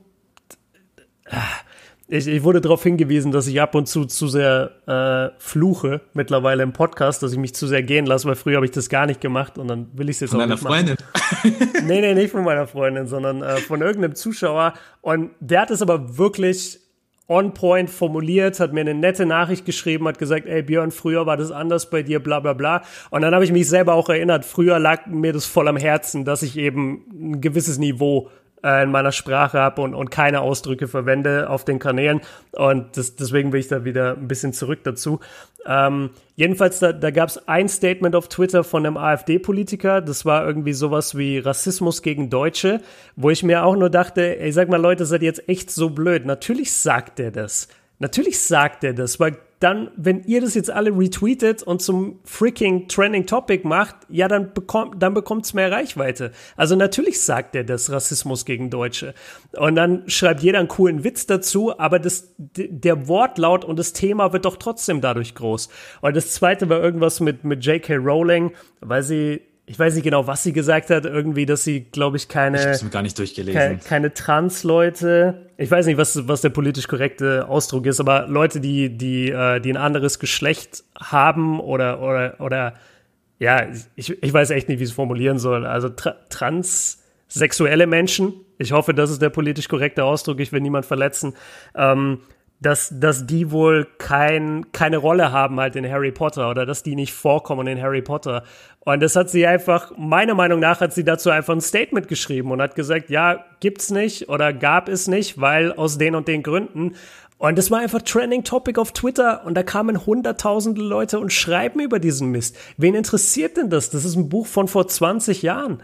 [SPEAKER 2] einem, Ich, ich wurde darauf hingewiesen, dass ich ab und zu zu sehr äh, fluche mittlerweile im Podcast, dass ich mich zu sehr gehen lasse, weil früher habe ich das gar nicht gemacht und dann will ich es jetzt
[SPEAKER 1] von
[SPEAKER 2] auch nicht machen.
[SPEAKER 1] Von deiner
[SPEAKER 2] Freundin? Nee, nee, nicht von meiner Freundin, sondern äh, von irgendeinem Zuschauer. Und der hat es aber wirklich on point formuliert, hat mir eine nette Nachricht geschrieben, hat gesagt, ey Björn, früher war das anders bei dir, bla bla bla. Und dann habe ich mich selber auch erinnert, früher lag mir das voll am Herzen, dass ich eben ein gewisses Niveau in meiner Sprache habe und, und keine Ausdrücke verwende auf den Kanälen und das, deswegen bin ich da wieder ein bisschen zurück dazu. Ähm, jedenfalls, da, da gab es ein Statement auf Twitter von einem AfD-Politiker, das war irgendwie sowas wie Rassismus gegen Deutsche, wo ich mir auch nur dachte, ey, sag mal Leute, seid ihr jetzt echt so blöd? Natürlich sagt er das. Natürlich sagt er das, weil dann, wenn ihr das jetzt alle retweetet und zum freaking Trending Topic macht, ja, dann bekommt dann bekommt's mehr Reichweite. Also natürlich sagt er das, Rassismus gegen Deutsche. Und dann schreibt jeder einen coolen Witz dazu, aber das, der Wortlaut und das Thema wird doch trotzdem dadurch groß. Und das zweite war irgendwas mit, mit J K. Rowling, weil sie, ich weiß nicht genau, was sie gesagt hat, irgendwie, dass sie, glaube ich, keine,
[SPEAKER 1] ich hab's mir gar nicht durchgelesen.
[SPEAKER 2] keine, keine Trans-Leute, ich weiß nicht, was, was der politisch korrekte Ausdruck ist, aber Leute, die, die, äh, die ein anderes Geschlecht haben oder, oder, oder, ja, ich, ich weiß echt nicht, wie ich es formulieren soll. Also tra- transsexuelle Menschen, ich hoffe, das ist der politisch korrekte Ausdruck, ich will niemand verletzen, ähm, dass, dass die wohl kein, keine Rolle haben halt in Harry Potter oder dass die nicht vorkommen in Harry Potter. Und das hat sie einfach, meiner Meinung nach, hat sie dazu einfach ein Statement geschrieben und hat gesagt, ja, gibt's nicht oder gab es nicht, weil aus den und den Gründen. Und das war einfach Trending Topic auf Twitter und da kamen hunderttausende Leute und schreiben über diesen Mist. Wen interessiert denn das? Das ist ein Buch von vor zwanzig Jahren.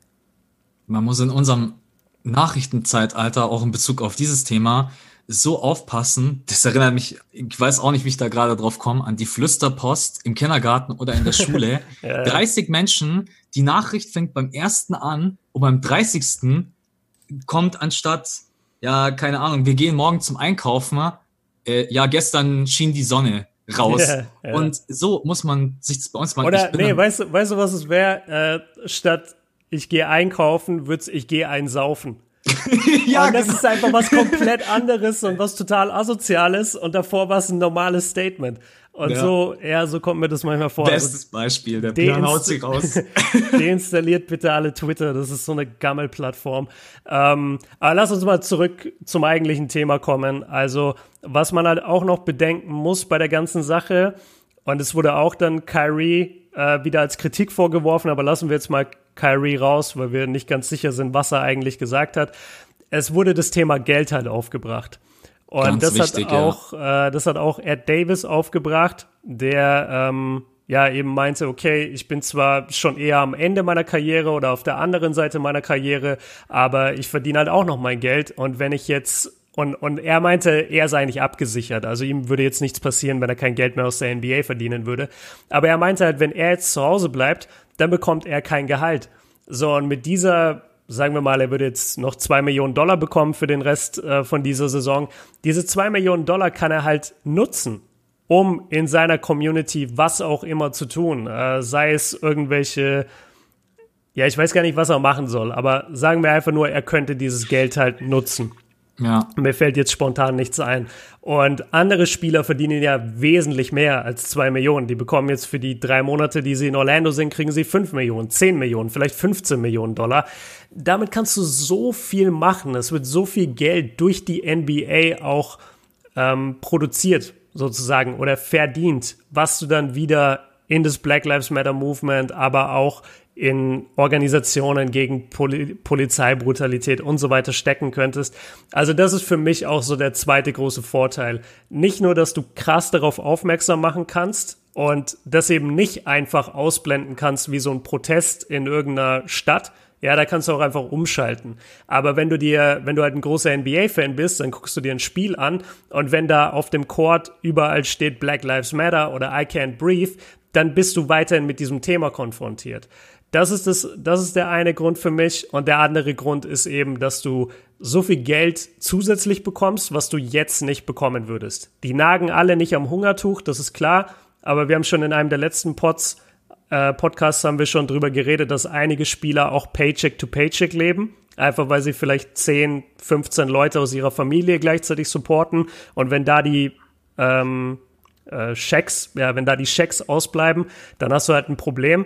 [SPEAKER 1] Man muss in unserem Nachrichtenzeitalter auch in Bezug auf dieses Thema so aufpassen. Das erinnert mich, ich weiß auch nicht, wie ich da gerade drauf komme, an die Flüsterpost im Kindergarten oder in der Schule. ja. dreißig Menschen, die Nachricht fängt beim ersten an und beim dreißigsten kommt anstatt, ja, keine Ahnung, wir gehen morgen zum Einkaufen, äh, ja, gestern schien die Sonne raus. Ja, ja. Und so muss man sich das bei uns mal...
[SPEAKER 2] Oder, nee, weißt du, weißt du, was es wäre? Äh, statt ich gehe einkaufen, wird's ich gehe einsaufen. ja, und das genau. ist einfach was komplett anderes und was total Asoziales und davor war es ein normales Statement. Und ja. so, ja, so kommt mir das manchmal vor.
[SPEAKER 1] Bestes also, Beispiel, der Plan haut sich raus.
[SPEAKER 2] Deinstalliert bitte alle Twitter, das ist so eine Gammelplattform. Ähm, aber lass uns mal zurück zum eigentlichen Thema kommen. Also, was man halt auch noch bedenken muss bei der ganzen Sache, und es wurde auch dann Kyrie äh, wieder als Kritik vorgeworfen, aber lassen wir jetzt mal Kyrie raus, weil wir nicht ganz sicher sind, was er eigentlich gesagt hat. Es wurde das Thema Geld halt aufgebracht. Und ganz das wichtig, hat auch, ja. äh, das hat auch Ed Davis aufgebracht, der ähm, ja eben meinte, okay, ich bin zwar schon eher am Ende meiner Karriere oder auf der anderen Seite meiner Karriere, aber ich verdiene halt auch noch mein Geld. Und wenn ich jetzt Und, und er meinte, er sei nicht abgesichert. Also ihm würde jetzt nichts passieren, wenn er kein Geld mehr aus der N B A verdienen würde. Aber er meinte halt, wenn er jetzt zu Hause bleibt, dann bekommt er kein Gehalt. So, und mit dieser, sagen wir mal, er würde jetzt noch zwei Millionen Dollar bekommen für den Rest äh, von dieser Saison. Diese zwei Millionen Dollar kann er halt nutzen, um in seiner Community was auch immer zu tun. Äh, sei es irgendwelche, ja, ich weiß gar nicht, was er machen soll, aber sagen wir einfach nur, er könnte dieses Geld halt nutzen. Ja. Mir fällt jetzt spontan nichts ein. Und andere Spieler verdienen ja wesentlich mehr als zwei Millionen. Die bekommen jetzt für die drei Monate, die sie in Orlando sind, kriegen sie fünf Millionen, zehn Millionen, vielleicht fünfzehn Millionen Dollar. Damit kannst du so viel machen. Es wird so viel Geld durch die N B A auch ähm, produziert, sozusagen, oder verdient, was du dann wieder in das Black Lives Matter Movement, aber auch in Organisationen gegen Poli- Polizeibrutalität und so weiter stecken könntest. Also das ist für mich auch so der zweite große Vorteil. Nicht nur, dass du krass darauf aufmerksam machen kannst und das eben nicht einfach ausblenden kannst wie so ein Protest in irgendeiner Stadt. Ja, da kannst du auch einfach umschalten. Aber wenn du dir, wenn du halt ein großer N B A-Fan bist, dann guckst du dir ein Spiel an und wenn da auf dem Court überall steht Black Lives Matter oder I Can't Breathe, dann bist du weiterhin mit diesem Thema konfrontiert. Das ist das, das ist der eine Grund für mich. Und der andere Grund ist eben, dass du so viel Geld zusätzlich bekommst, was du jetzt nicht bekommen würdest. Die nagen alle nicht am Hungertuch, das ist klar. Aber wir haben schon in einem der letzten Pods, äh, Podcasts haben wir schon drüber geredet, dass einige Spieler auch Paycheck to Paycheck leben. Einfach weil sie vielleicht zehn, fünfzehn Leute aus ihrer Familie gleichzeitig supporten. Und wenn da die ähm, äh, Schecks, ja, wenn da die Schecks ausbleiben, dann hast du halt ein Problem.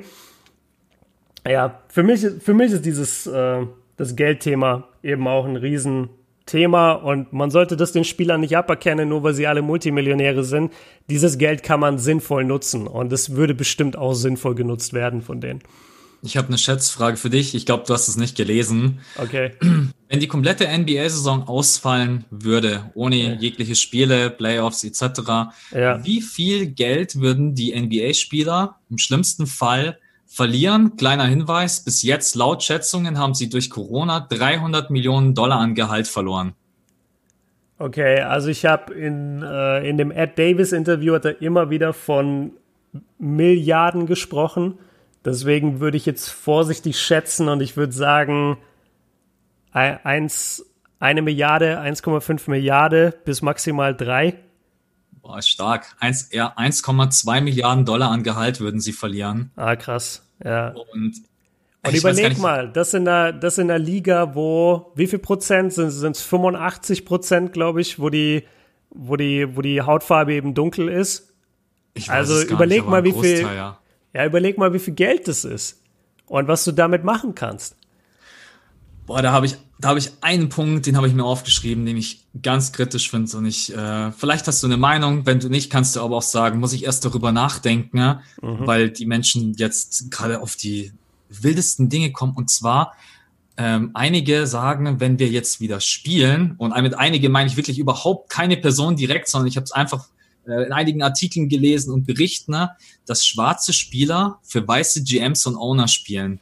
[SPEAKER 2] Ja, für mich, für mich ist dieses äh, das Geldthema eben auch ein Riesenthema und man sollte das den Spielern nicht aberkennen, nur weil sie alle Multimillionäre sind. Dieses Geld kann man sinnvoll nutzen und es würde bestimmt auch sinnvoll genutzt werden von denen.
[SPEAKER 1] Ich habe eine Schätzfrage für dich. Ich glaube, du hast es nicht gelesen.
[SPEAKER 2] Okay.
[SPEAKER 1] Wenn die komplette N B A-Saison ausfallen würde, ohne ja. jegliche Spiele, Playoffs et cetera, ja. wie viel Geld würden die N B A-Spieler im schlimmsten Fall verlieren? Kleiner Hinweis, bis jetzt laut Schätzungen haben sie durch Corona dreihundert Millionen Dollar an Gehalt verloren.
[SPEAKER 2] Okay, also ich habe in, äh, in dem Ed Davis-Interview hat er immer wieder von Milliarden gesprochen. Deswegen würde ich jetzt vorsichtig schätzen und ich würde sagen, eins, eine Milliarde, eins Komma fünf Milliarden bis maximal drei.
[SPEAKER 1] Boah, ist stark. Eins, eher eins Komma zwei Milliarden Dollar an Gehalt würden sie verlieren.
[SPEAKER 2] Ah, krass. Ja.
[SPEAKER 1] Und,
[SPEAKER 2] und überleg mal, das in der, das in der Liga, wo, wie viel Prozent sind es? fünfundachtzig Prozent, glaube ich, wo die, wo die, wo die Hautfarbe eben dunkel ist.
[SPEAKER 1] Ich weiß
[SPEAKER 2] also
[SPEAKER 1] es gar
[SPEAKER 2] überleg
[SPEAKER 1] nicht,
[SPEAKER 2] mal, wie
[SPEAKER 1] Großteil,
[SPEAKER 2] viel,
[SPEAKER 1] ja.
[SPEAKER 2] ja, überleg mal, wie viel Geld das ist und was du damit machen kannst.
[SPEAKER 1] Boah, da habe ich, da habe ich einen Punkt, den habe ich mir aufgeschrieben, den ich ganz kritisch finde. Und ich, äh, vielleicht hast du eine Meinung, wenn du nicht, kannst du aber auch sagen, muss ich erst darüber nachdenken, ja? Mhm. Weil die Menschen jetzt gerade auf die wildesten Dinge kommen. Und zwar, ähm, einige sagen, wenn wir jetzt wieder spielen, und mit einige meine ich wirklich überhaupt keine Person direkt, sondern ich habe es einfach äh, in einigen Artikeln gelesen und Berichten, ne, dass schwarze Spieler für weiße G Ms und Owner spielen.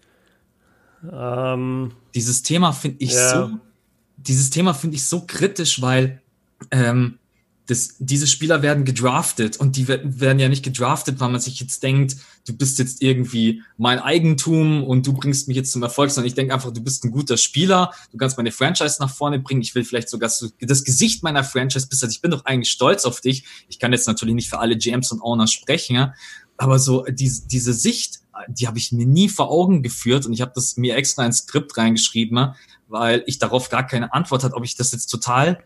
[SPEAKER 2] Ähm,
[SPEAKER 1] dieses Thema finde ich
[SPEAKER 2] ja.
[SPEAKER 1] so, dieses Thema finde ich so kritisch, weil ähm, das, diese Spieler werden gedraftet und die werden ja nicht gedraftet, weil man sich jetzt denkt, du bist jetzt irgendwie mein Eigentum und du bringst mich jetzt zum Erfolg, sondern ich denke einfach, du bist ein guter Spieler, du kannst meine Franchise nach vorne bringen, ich will vielleicht sogar so das Gesicht meiner Franchise bist, also ich bin doch eigentlich stolz auf dich. Ich kann jetzt natürlich nicht für alle G Ms und Owners sprechen, ja, aber so diese, diese Sicht, die habe ich mir nie vor Augen geführt und ich habe das mir extra ins Skript reingeschrieben, weil ich darauf gar keine Antwort hatte, ob ich das jetzt total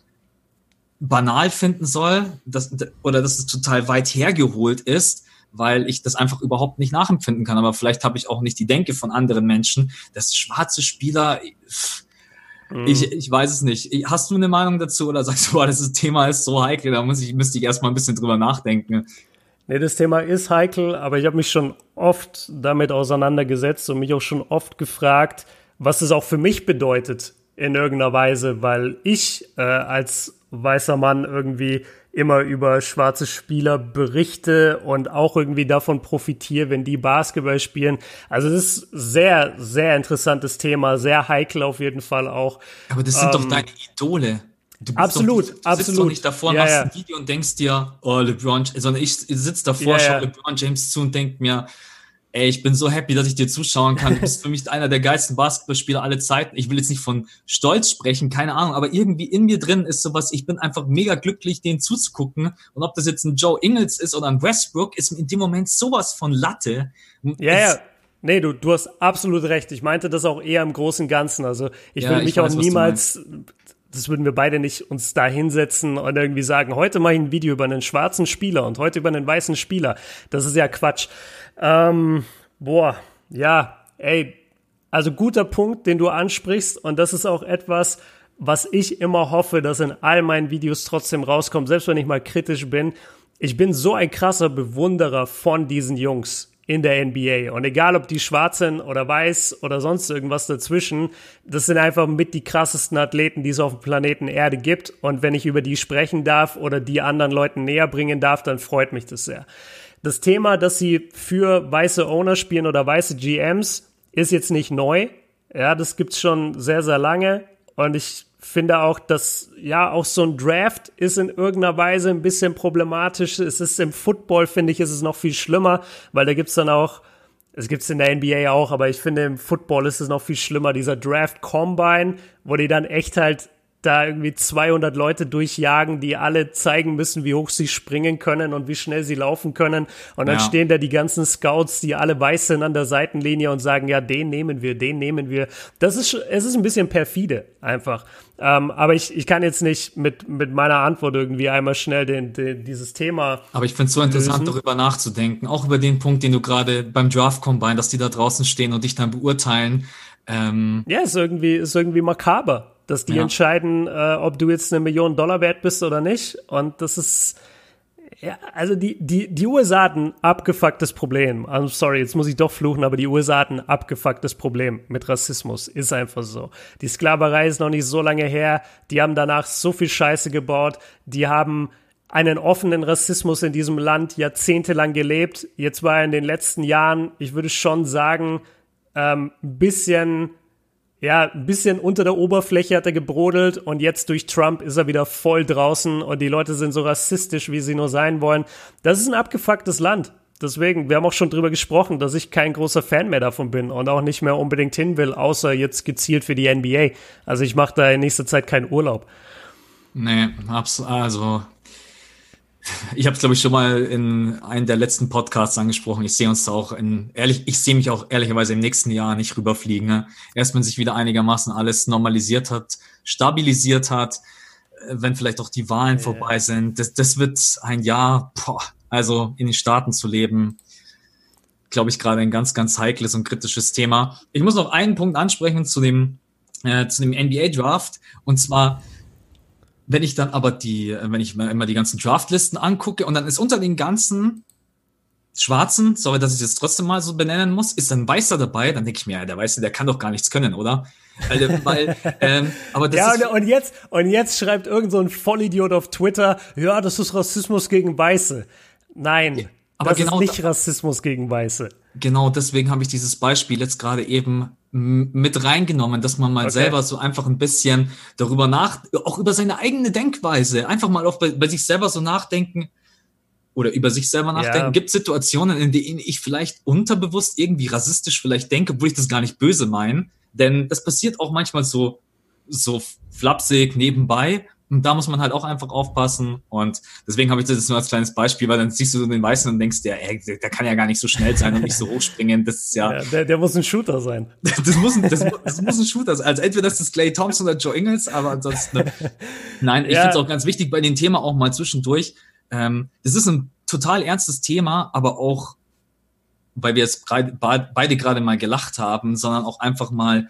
[SPEAKER 1] banal finden soll, dass, oder dass es total weit hergeholt ist, weil ich das einfach überhaupt nicht nachempfinden kann. Aber vielleicht habe ich auch nicht die Denke von anderen Menschen, dass schwarze Spieler, mm. ich, ich weiß es nicht. Hast du eine Meinung dazu oder sagst du, boah, das Thema ist so heikel, da muss ich, müsste ich erstmal ein bisschen drüber nachdenken?
[SPEAKER 2] Nee, das Thema ist heikel, aber ich habe mich schon oft damit auseinandergesetzt und mich auch schon oft gefragt, was es auch für mich bedeutet in irgendeiner Weise, weil ich äh, als weißer Mann irgendwie immer über schwarze Spieler berichte und auch irgendwie davon profitiere, wenn die Basketball spielen. Also das ist sehr, sehr interessantes Thema, sehr heikel auf jeden Fall auch.
[SPEAKER 1] Aber das sind ähm, doch deine Idole. Du bist
[SPEAKER 2] absolut,
[SPEAKER 1] doch, du
[SPEAKER 2] absolut.
[SPEAKER 1] sitzt doch nicht davor und
[SPEAKER 2] ja,
[SPEAKER 1] machst
[SPEAKER 2] ja.
[SPEAKER 1] ein Video und denkst dir, oh, LeBron, sondern ich sitze davor,
[SPEAKER 2] ja,
[SPEAKER 1] schaue
[SPEAKER 2] ja.
[SPEAKER 1] LeBron James zu und denk mir, ey, ich bin so happy, dass ich dir zuschauen kann. Du bist für mich einer der geilsten Basketballspieler aller Zeiten. Ich will jetzt nicht von Stolz sprechen, keine Ahnung, aber irgendwie in mir drin ist sowas, ich bin einfach mega glücklich, denen zuzugucken. Und ob das jetzt ein Joe Ingles ist oder ein Westbrook, ist mir in dem Moment sowas von Latte.
[SPEAKER 2] Ja, ja. Nee, du, du hast absolut recht. Ich meinte das auch eher im Großen und Ganzen. Also ich
[SPEAKER 1] ja,
[SPEAKER 2] würde mich
[SPEAKER 1] ich weiß,
[SPEAKER 2] auch niemals, das würden wir beide nicht uns da hinsetzen und irgendwie sagen, heute mache ich ein Video über einen schwarzen Spieler und heute über einen weißen Spieler. Das ist ja Quatsch. Ähm, boah, ja, ey, also guter Punkt, den du ansprichst und das ist auch etwas, was ich immer hoffe, dass in all meinen Videos trotzdem rauskommt, selbst wenn ich mal kritisch bin. Ich bin so ein krasser Bewunderer von diesen Jungs in der N B A und egal, ob die schwarz sind oder weiß oder sonst irgendwas dazwischen, das sind einfach mit die krassesten Athleten, die es auf dem Planeten Erde gibt und wenn ich über die sprechen darf oder die anderen Leuten näher bringen darf, dann freut mich das sehr. Das Thema, dass sie für weiße Owner spielen oder weiße G Ms, ist jetzt nicht neu. Ja, das gibt's schon sehr, sehr lange. Und ich finde auch, dass, ja, auch so ein Draft ist in irgendeiner Weise ein bisschen problematisch. Es ist im Football, finde ich, ist es noch viel schlimmer, weil da gibt's dann auch, es gibt's in der N B A auch, aber ich finde, im Football ist es noch viel schlimmer. Dieser Draft Combine, wo die dann echt halt da irgendwie zweihundert Leute durchjagen, die alle zeigen müssen, wie hoch sie springen können und wie schnell sie laufen können. Und dann ja. stehen da die ganzen Scouts, die alle weiß sind an der Seitenlinie und sagen, ja, den nehmen wir, den nehmen wir. Das ist, es ist ein bisschen perfide einfach. Ähm, aber ich, ich kann jetzt nicht mit, mit meiner Antwort irgendwie einmal schnell den, den, dieses Thema
[SPEAKER 1] Aber ich finde es so interessant, lösen. darüber nachzudenken. Auch über den Punkt, den du gerade beim Draft Combine, dass die da draußen stehen und dich dann beurteilen. Ähm,
[SPEAKER 2] ja, ist irgendwie, ist irgendwie makaber. Dass die ja. entscheiden, äh, ob du jetzt eine Million Dollar wert bist oder nicht. Und das ist, ja, also die, die, die U S A hat ein abgefucktes Problem. I'm sorry, jetzt muss ich doch fluchen, aber die U S A hat ein abgefucktes Problem mit Rassismus. Ist einfach so. Die Sklaverei ist noch nicht so lange her. Die haben danach so viel Scheiße gebaut. Die haben einen offenen Rassismus in diesem Land jahrzehntelang gelebt. Jetzt war er in den letzten Jahren, ich würde schon sagen, ähm, ein bisschen Ja, ein bisschen unter der Oberfläche hat er gebrodelt und jetzt durch Trump ist er wieder voll draußen und die Leute sind so rassistisch, wie sie nur sein wollen. Das ist ein abgefucktes Land. Deswegen, wir haben auch schon drüber gesprochen, dass ich kein großer Fan mehr davon bin und auch nicht mehr unbedingt hin will, außer jetzt gezielt für die N B A. Also ich mache da in nächster Zeit keinen Urlaub.
[SPEAKER 1] Nee, also ich habe es, glaube ich, schon mal in einem der letzten Podcasts angesprochen. Ich sehe uns da auch in, ehrlich, ich sehe mich auch ehrlicherweise im nächsten Jahr nicht rüberfliegen. Ne? Erst wenn sich wieder einigermaßen alles normalisiert hat, stabilisiert hat, wenn vielleicht auch die Wahlen ja. vorbei sind. Das, das wird ein Jahr, boah, also in den Staaten zu leben, glaube ich, gerade ein ganz, ganz heikles und kritisches Thema. Ich muss noch einen Punkt ansprechen zu dem, äh, zu dem N B A-Draft. Und zwar, wenn ich dann aber die, wenn ich mir immer die ganzen Draftlisten angucke und dann ist unter den ganzen Schwarzen, sorry, dass ich das trotzdem mal so benennen muss, ist ein Weißer dabei, dann denke ich mir, ja, der Weiße, der kann doch gar nichts können, oder? Weil, weil ähm, aber das
[SPEAKER 2] ja,
[SPEAKER 1] ist
[SPEAKER 2] und, und jetzt und jetzt schreibt irgend so ein Vollidiot auf Twitter, ja, das ist Rassismus gegen Weiße. Nein, ja, aber das genau ist nicht da, Rassismus gegen Weiße.
[SPEAKER 1] Genau, deswegen habe ich dieses Beispiel jetzt gerade eben mit reingenommen, dass man mal okay. selber so einfach ein bisschen darüber nach, auch über seine eigene Denkweise, einfach mal auf bei, bei sich selber so nachdenken oder über sich selber nachdenken. Ja. Gibt Situationen, in denen ich vielleicht unterbewusst irgendwie rassistisch vielleicht denke, obwohl ich das gar nicht böse meine, denn das passiert auch manchmal so, so flapsig nebenbei. Und da muss man halt auch einfach aufpassen. Und deswegen habe ich das jetzt nur als kleines Beispiel, weil dann siehst du den Weißen und denkst dir, ey, der kann ja gar nicht so schnell sein und nicht so hochspringen. Das ist ja.
[SPEAKER 2] ja der, der muss ein Shooter sein.
[SPEAKER 1] Das muss ein, das, das muss ein Shooter sein. Also entweder das ist Klay Thompson oder Joe Ingles, aber ansonsten. Nein, ich ja. finde es auch ganz wichtig bei dem Thema auch mal zwischendurch. Ähm, das ist ein total ernstes Thema, aber auch, weil wir jetzt beide gerade mal gelacht haben, sondern auch einfach mal,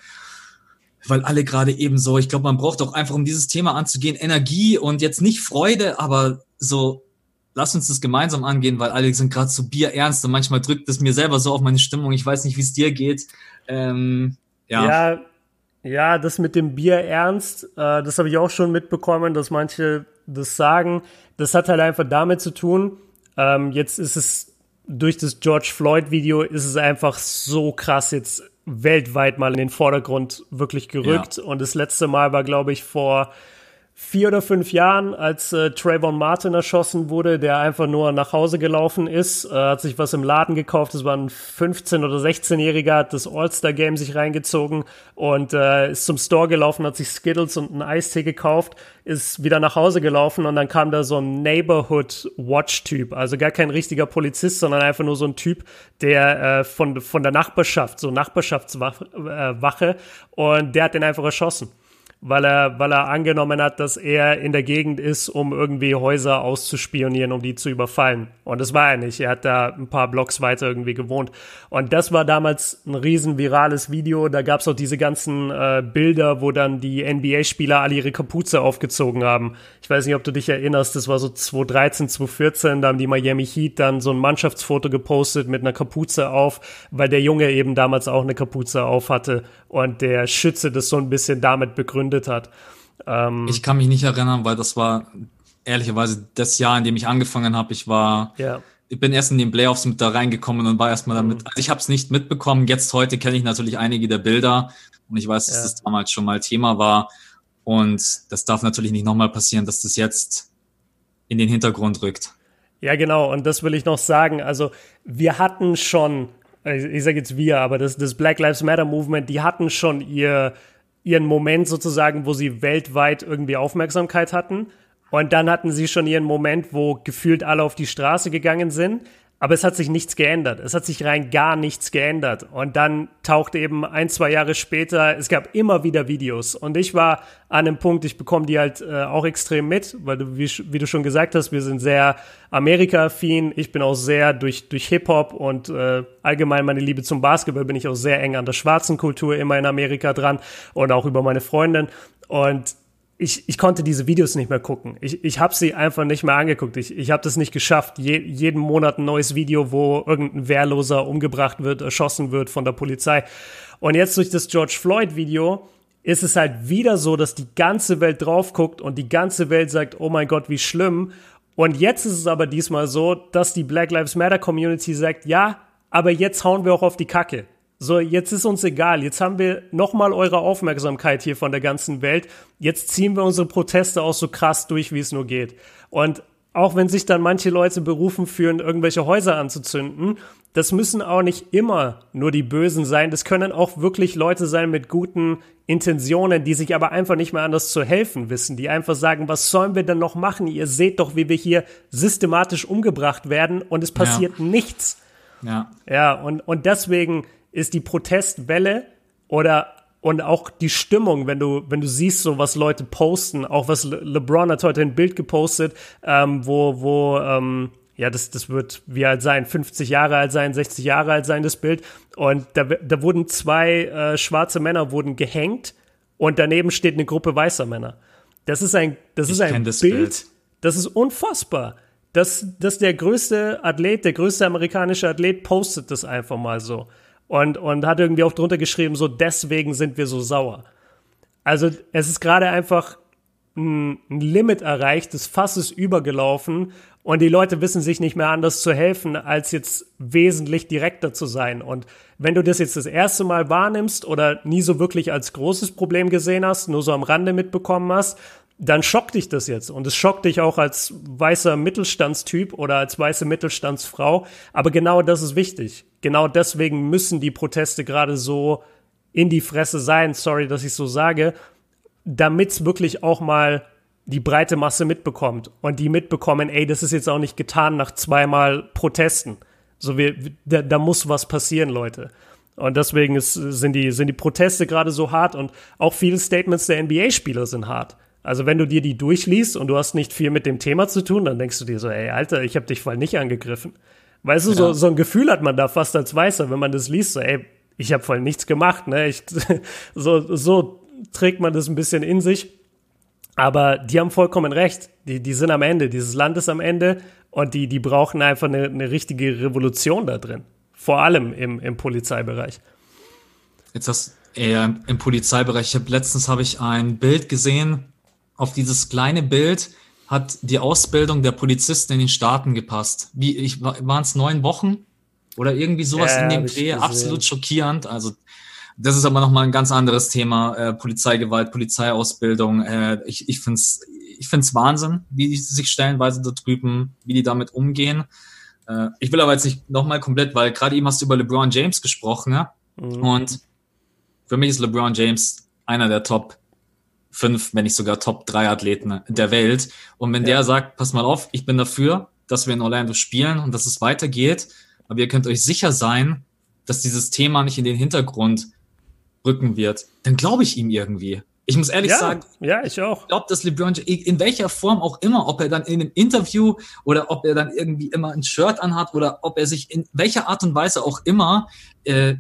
[SPEAKER 1] weil alle gerade eben so, ich glaube, man braucht auch einfach, um dieses Thema anzugehen, Energie und jetzt nicht Freude, aber so, lass uns das gemeinsam angehen, weil alle sind gerade so bierernst und manchmal drückt es mir selber so auf meine Stimmung. Ich weiß nicht, wie es dir geht. Ähm, ja.
[SPEAKER 2] ja, ja, das mit dem Bierernst, äh, das habe ich auch schon mitbekommen, dass manche das sagen. Das hat halt einfach damit zu tun, ähm, jetzt ist es durch das George Floyd-Video ist es einfach so krass jetzt weltweit mal in den Vordergrund wirklich gerückt. Ja. Und das letzte Mal war, glaube ich, vor vier oder fünf Jahren, als äh, Trayvon Martin erschossen wurde, der einfach nur nach Hause gelaufen ist, äh, hat sich was im Laden gekauft. Das war ein fünfzehn- oder sechzehn-Jähriger, hat das All-Star-Game sich reingezogen und äh, ist zum Store gelaufen, hat sich Skittles und einen Eistee gekauft, ist wieder nach Hause gelaufen und dann kam da so ein Neighborhood-Watch-Typ, also gar kein richtiger Polizist, sondern einfach nur so ein Typ, der äh, von, von der Nachbarschaft, so Nachbarschaftswache, äh, Wache, und der hat den einfach erschossen. Weil er, weil er angenommen hat, dass er in der Gegend ist, um irgendwie Häuser auszuspionieren, um die zu überfallen. Und das war er nicht. Er hat da ein paar Blocks weiter irgendwie gewohnt. Und das war damals ein riesen virales Video. Da gab's auch diese ganzen äh, Bilder, wo dann die N B A-Spieler alle ihre Kapuze aufgezogen haben. Ich weiß nicht, ob du dich erinnerst, das war so zwanzig dreizehn, zwanzig vierzehn, da haben die Miami Heat dann so ein Mannschaftsfoto gepostet mit einer Kapuze auf, weil der Junge eben damals auch eine Kapuze auf hatte und der Schütze das so ein bisschen damit begründet hat.
[SPEAKER 1] Ähm, ich kann mich nicht erinnern, weil das war ehrlicherweise das Jahr, in dem ich angefangen habe. Ich war, ja. ich bin erst in den Playoffs mit da reingekommen und war erstmal damit, mhm. also ich habe es nicht mitbekommen. Jetzt heute kenne ich natürlich einige der Bilder und ich weiß, dass ja. das damals schon mal Thema war und das darf natürlich nicht nochmal passieren, dass das jetzt in den Hintergrund rückt.
[SPEAKER 2] Ja, genau, und das will ich noch sagen. Also wir hatten schon, ich sage jetzt wir, aber das, das Black Lives Matter Movement, die hatten schon ihr ihren Moment sozusagen, wo sie weltweit irgendwie Aufmerksamkeit hatten. Und dann hatten sie schon ihren Moment, wo gefühlt alle auf die Straße gegangen sind. Aber es hat sich nichts geändert. Es hat sich rein gar nichts geändert. Und dann tauchte eben ein, zwei Jahre später, es gab immer wieder Videos. Und ich war an einem Punkt, ich bekomme die halt äh, auch extrem mit, weil du, wie, wie du schon gesagt hast, wir sind sehr Amerika-affin. Ich bin auch sehr durch, durch Hip-Hop und äh, allgemein meine Liebe zum Basketball bin ich auch sehr eng an der schwarzen Kultur immer in Amerika dran und auch über meine Freundin. Und Ich, ich konnte diese Videos nicht mehr gucken. Ich, ich habe sie einfach nicht mehr angeguckt. Ich, ich habe das nicht geschafft. Je, jeden Monat ein neues Video, wo irgendein Wehrloser umgebracht wird, erschossen wird von der Polizei. Und jetzt durch das George Floyd-Video ist es halt wieder so, dass die ganze Welt drauf guckt und die ganze Welt sagt, oh mein Gott, wie schlimm. Und jetzt ist es aber diesmal so, dass die Black Lives Matter Community sagt, ja, aber jetzt hauen wir auch auf die Kacke. So, jetzt ist uns egal. Jetzt haben wir nochmal eure Aufmerksamkeit hier von der ganzen Welt. Jetzt ziehen wir unsere Proteste auch so krass durch, wie es nur geht. Und auch wenn sich dann manche Leute berufen fühlen, irgendwelche Häuser anzuzünden, das müssen auch nicht immer nur die Bösen sein. Das können auch wirklich Leute sein mit guten Intentionen, die sich aber einfach nicht mehr anders zu helfen wissen, die einfach sagen, was sollen wir denn noch machen? Ihr seht doch, wie wir hier systematisch umgebracht werden und es passiert ja. nichts.
[SPEAKER 1] Ja,
[SPEAKER 2] ja und, und deswegen ist die Protestwelle oder und auch die Stimmung, wenn du wenn du siehst, so was Leute posten, auch was Le- LeBron hat heute ein Bild gepostet, ähm, wo wo ähm, ja das das wird wie alt sein, fünfzig Jahre alt sein, sechzig Jahre alt sein, das Bild. Und da da wurden zwei äh, schwarze Männer wurden gehängt und daneben steht eine Gruppe weißer Männer. Das ist ein das ist ein
[SPEAKER 1] das
[SPEAKER 2] Bild,
[SPEAKER 1] Bild,
[SPEAKER 2] das ist unfassbar. Dass dass der größte Athlet, der größte amerikanische Athlet postet das einfach mal so. Und, und hat irgendwie auch drunter geschrieben, so deswegen sind wir so sauer. Also es ist gerade einfach ein, ein Limit erreicht, das Fass ist übergelaufen und die Leute wissen sich nicht mehr anders zu helfen, als jetzt wesentlich direkter zu sein. Und wenn du das jetzt das erste Mal wahrnimmst oder nie so wirklich als großes Problem gesehen hast, nur so am Rande mitbekommen hast, dann schockt dich das jetzt. Und es schockt dich auch als weißer Mittelstandstyp oder als weiße Mittelstandsfrau. Aber genau das ist wichtig. Genau deswegen müssen die Proteste gerade so in die Fresse sein, sorry, dass ich so sage, damit es wirklich auch mal die breite Masse mitbekommt. Und die mitbekommen, ey, das ist jetzt auch nicht getan nach zweimal Protesten. So, wir, da, da muss was passieren, Leute. Und deswegen ist, sind, die, sind die Proteste gerade so hart und auch viele Statements der N B A-Spieler sind hart. Also wenn du dir die durchliest und du hast nicht viel mit dem Thema zu tun, dann denkst du dir so, ey, Alter, ich hab dich voll nicht angegriffen. Weißt du, ja. so, so ein Gefühl hat man da fast als Weißer, wenn man das liest, so, ey, ich hab voll nichts gemacht, ne? Ich, so, so trägt man das ein bisschen in sich. Aber die haben vollkommen recht. Die, die sind am Ende. Dieses Land ist am Ende und die, die brauchen einfach eine, eine richtige Revolution da drin. Vor allem im, im Polizeibereich.
[SPEAKER 1] Jetzt hast äh, im Polizeibereich, ich hab, letztens habe ich ein Bild gesehen. Auf dieses kleine Bild hat die Ausbildung der Polizisten in den Staaten gepasst. Wie, ich, waren es neun Wochen? Oder irgendwie sowas
[SPEAKER 2] ja,
[SPEAKER 1] in dem Dreh. Absolut schockierend. Also, das ist aber nochmal ein ganz anderes Thema. Äh, Polizeigewalt, Polizeiausbildung. Äh, ich ich finde es ich find's Wahnsinn, wie die sich stellenweise da drüben, wie die damit umgehen. Äh, ich will aber jetzt nicht nochmal komplett, weil gerade eben hast du über LeBron James gesprochen. Ja? Mhm. Und für mich ist LeBron James einer der Top fünf, wenn nicht sogar Top drei Athleten der Welt. Und wenn ja. der sagt, pass mal auf, ich bin dafür, dass wir in Orlando spielen und dass es weitergeht, aber ihr könnt euch sicher sein, dass dieses Thema nicht in den Hintergrund rücken wird, dann glaube ich ihm irgendwie. Ich muss ehrlich
[SPEAKER 2] ja,
[SPEAKER 1] sagen,
[SPEAKER 2] ja, ich auch.
[SPEAKER 1] Ich glaube, dass LeBron, in welcher Form auch immer, ob er dann in einem Interview oder ob er dann irgendwie immer ein Shirt anhat oder ob er sich in welcher Art und Weise auch immer, äh,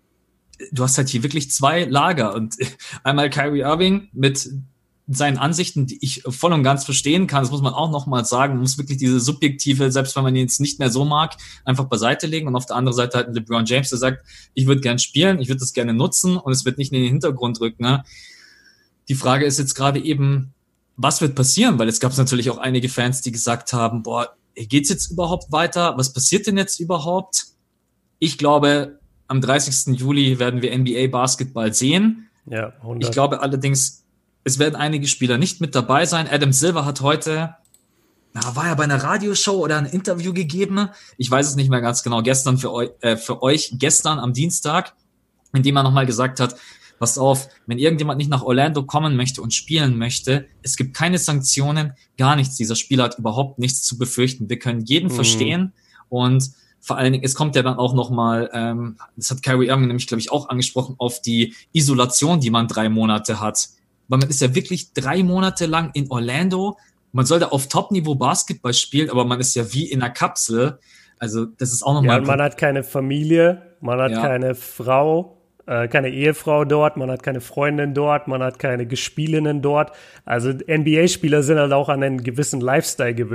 [SPEAKER 1] du hast halt hier wirklich zwei Lager und einmal Kyrie Irving mit seinen Ansichten, die ich voll und ganz verstehen kann, das muss man auch nochmal sagen, man muss wirklich diese subjektive, selbst wenn man ihn jetzt nicht mehr so mag, einfach beiseite legen und auf der anderen Seite halt LeBron James, der sagt, ich würde gern spielen, ich würde das gerne nutzen und es wird nicht in den Hintergrund rücken. Ne? Die Frage ist jetzt gerade eben, was wird passieren? Weil es gab natürlich auch einige Fans, die gesagt haben, boah, geht's jetzt überhaupt weiter? Was passiert denn jetzt überhaupt? Ich glaube, am dreißigsten Juli werden wir N B A-Basketball sehen.
[SPEAKER 2] Ja, hundert.
[SPEAKER 1] Ich glaube allerdings, es werden einige Spieler nicht mit dabei sein. Adam Silver hat heute, na, war er bei einer Radioshow oder ein Interview gegeben? Ich weiß es nicht mehr ganz genau. Gestern für euch, äh, für euch gestern am Dienstag, in dem er nochmal gesagt hat, passt auf, wenn irgendjemand nicht nach Orlando kommen möchte und spielen möchte, es gibt keine Sanktionen, gar nichts. Dieser Spieler hat überhaupt nichts zu befürchten. Wir können jeden mhm. verstehen und vor allen Dingen, es kommt ja dann auch nochmal, ähm, das hat Kyrie Irving nämlich, glaube ich, auch angesprochen, auf die Isolation, die man drei Monate hat. Weil man ist ja wirklich drei Monate lang in Orlando. Man soll da auf Top-Niveau Basketball spielen, aber man ist ja wie in einer Kapsel. Also das ist auch nochmal...
[SPEAKER 2] Ja, man hat keine Familie, man hat ja. keine Frau, äh, keine Ehefrau dort, man hat keine Freundin dort, man hat keine Gespielinnen dort. Also N B A-Spieler sind halt auch an einen gewissen Lifestyle gewöhnt.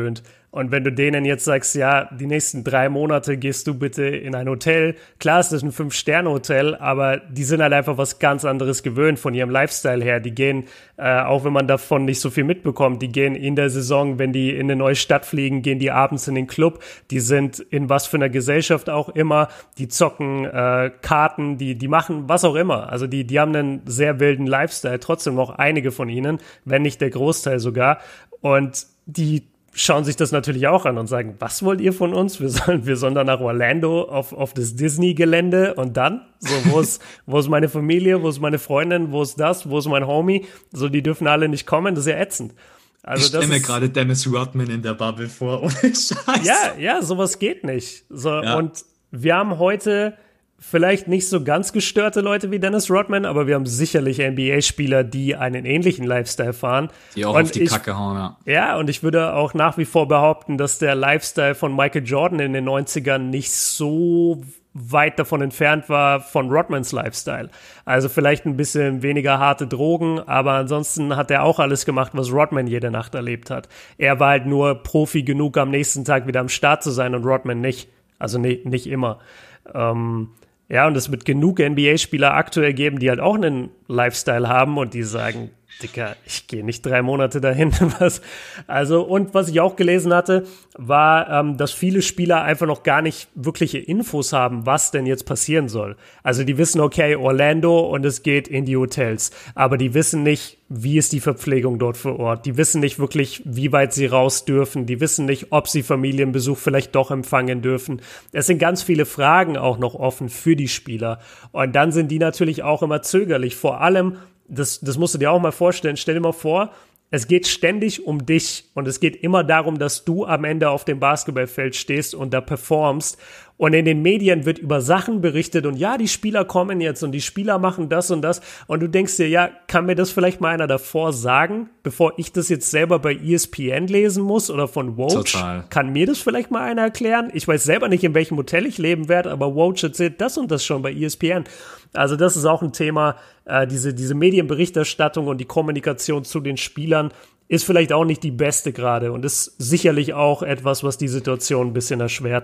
[SPEAKER 2] Und wenn du denen jetzt sagst, ja, die nächsten drei Monate gehst du bitte in ein Hotel, klar, es ist ein Fünf-Sterne-Hotel, aber die sind halt einfach was ganz anderes gewöhnt von ihrem Lifestyle her. Die gehen, äh, auch wenn man davon nicht so viel mitbekommt, die gehen in der Saison, wenn die in eine neue Stadt fliegen, gehen die abends in den Club, die sind in was für einer Gesellschaft auch immer, die zocken äh, Karten, die die machen was auch immer. Also die die haben einen sehr wilden Lifestyle, trotzdem noch einige von ihnen, wenn nicht der Großteil sogar. Und die schauen sich das natürlich auch an und sagen, was wollt ihr von uns? Wir sollen, wir sollen da nach Orlando auf, auf das Disney-Gelände und dann? So, wo ist, wo ist meine Familie? Wo ist meine Freundin? Wo ist das? Wo ist mein Homie? So, die dürfen alle nicht kommen. Das ist ja ätzend. Also
[SPEAKER 1] ich stelle mir gerade Dennis Rodman in der Bubble vor. Ohne Scheiß.
[SPEAKER 2] Ja, ja, sowas geht nicht. So,
[SPEAKER 1] ja.
[SPEAKER 2] Und wir haben heute vielleicht nicht so ganz gestörte Leute wie Dennis Rodman, aber wir haben sicherlich N B A-Spieler, die einen ähnlichen Lifestyle fahren.
[SPEAKER 1] Die auch
[SPEAKER 2] und
[SPEAKER 1] auf die
[SPEAKER 2] ich,
[SPEAKER 1] Kacke hauen, ja.
[SPEAKER 2] Ja, und ich würde auch nach wie vor behaupten, dass der Lifestyle von Michael Jordan in den neunzigern nicht so weit davon entfernt war von Rodmans Lifestyle. Also vielleicht ein bisschen weniger harte Drogen, aber ansonsten hat er auch alles gemacht, was Rodman jede Nacht erlebt hat. Er war halt nur Profi genug, am nächsten Tag wieder am Start zu sein und Rodman nicht. Also nicht, nicht immer. Ähm, Ja, und es wird genug N B A-Spieler aktuell geben, die halt auch einen Lifestyle haben und die sagen, Dicker, ich gehe nicht drei Monate dahin. Was? Also, und was ich auch gelesen hatte, war, ähm, dass viele Spieler einfach noch gar nicht wirkliche Infos haben, was denn jetzt passieren soll. Also die wissen, okay, Orlando und es geht in die Hotels, aber die wissen nicht, wie ist die Verpflegung dort vor Ort. Die wissen nicht wirklich, wie weit sie raus dürfen. Die wissen nicht, ob sie Familienbesuch vielleicht doch empfangen dürfen. Es sind ganz viele Fragen auch noch offen für die Spieler. Und dann sind die natürlich auch immer zögerlich. Vor allem, das, das musst du dir auch mal vorstellen, stell dir mal vor, es geht ständig um dich und es geht immer darum, dass du am Ende auf dem Basketballfeld stehst und da performst. Und in den Medien wird über Sachen berichtet und ja, die Spieler kommen jetzt und die Spieler machen das und das. Und du denkst dir, ja, kann mir das vielleicht mal einer davor sagen, bevor ich das jetzt selber bei E S P N lesen muss oder von Woj?
[SPEAKER 1] Total.
[SPEAKER 2] Kann mir das vielleicht mal einer erklären? Ich weiß selber nicht, in welchem Hotel ich leben werde, aber Woj erzählt das und das schon bei E S P N. Also das ist auch ein Thema, äh, diese, diese Medienberichterstattung und die Kommunikation zu den Spielern ist vielleicht auch nicht die beste gerade und ist sicherlich auch etwas, was die Situation ein bisschen erschwert.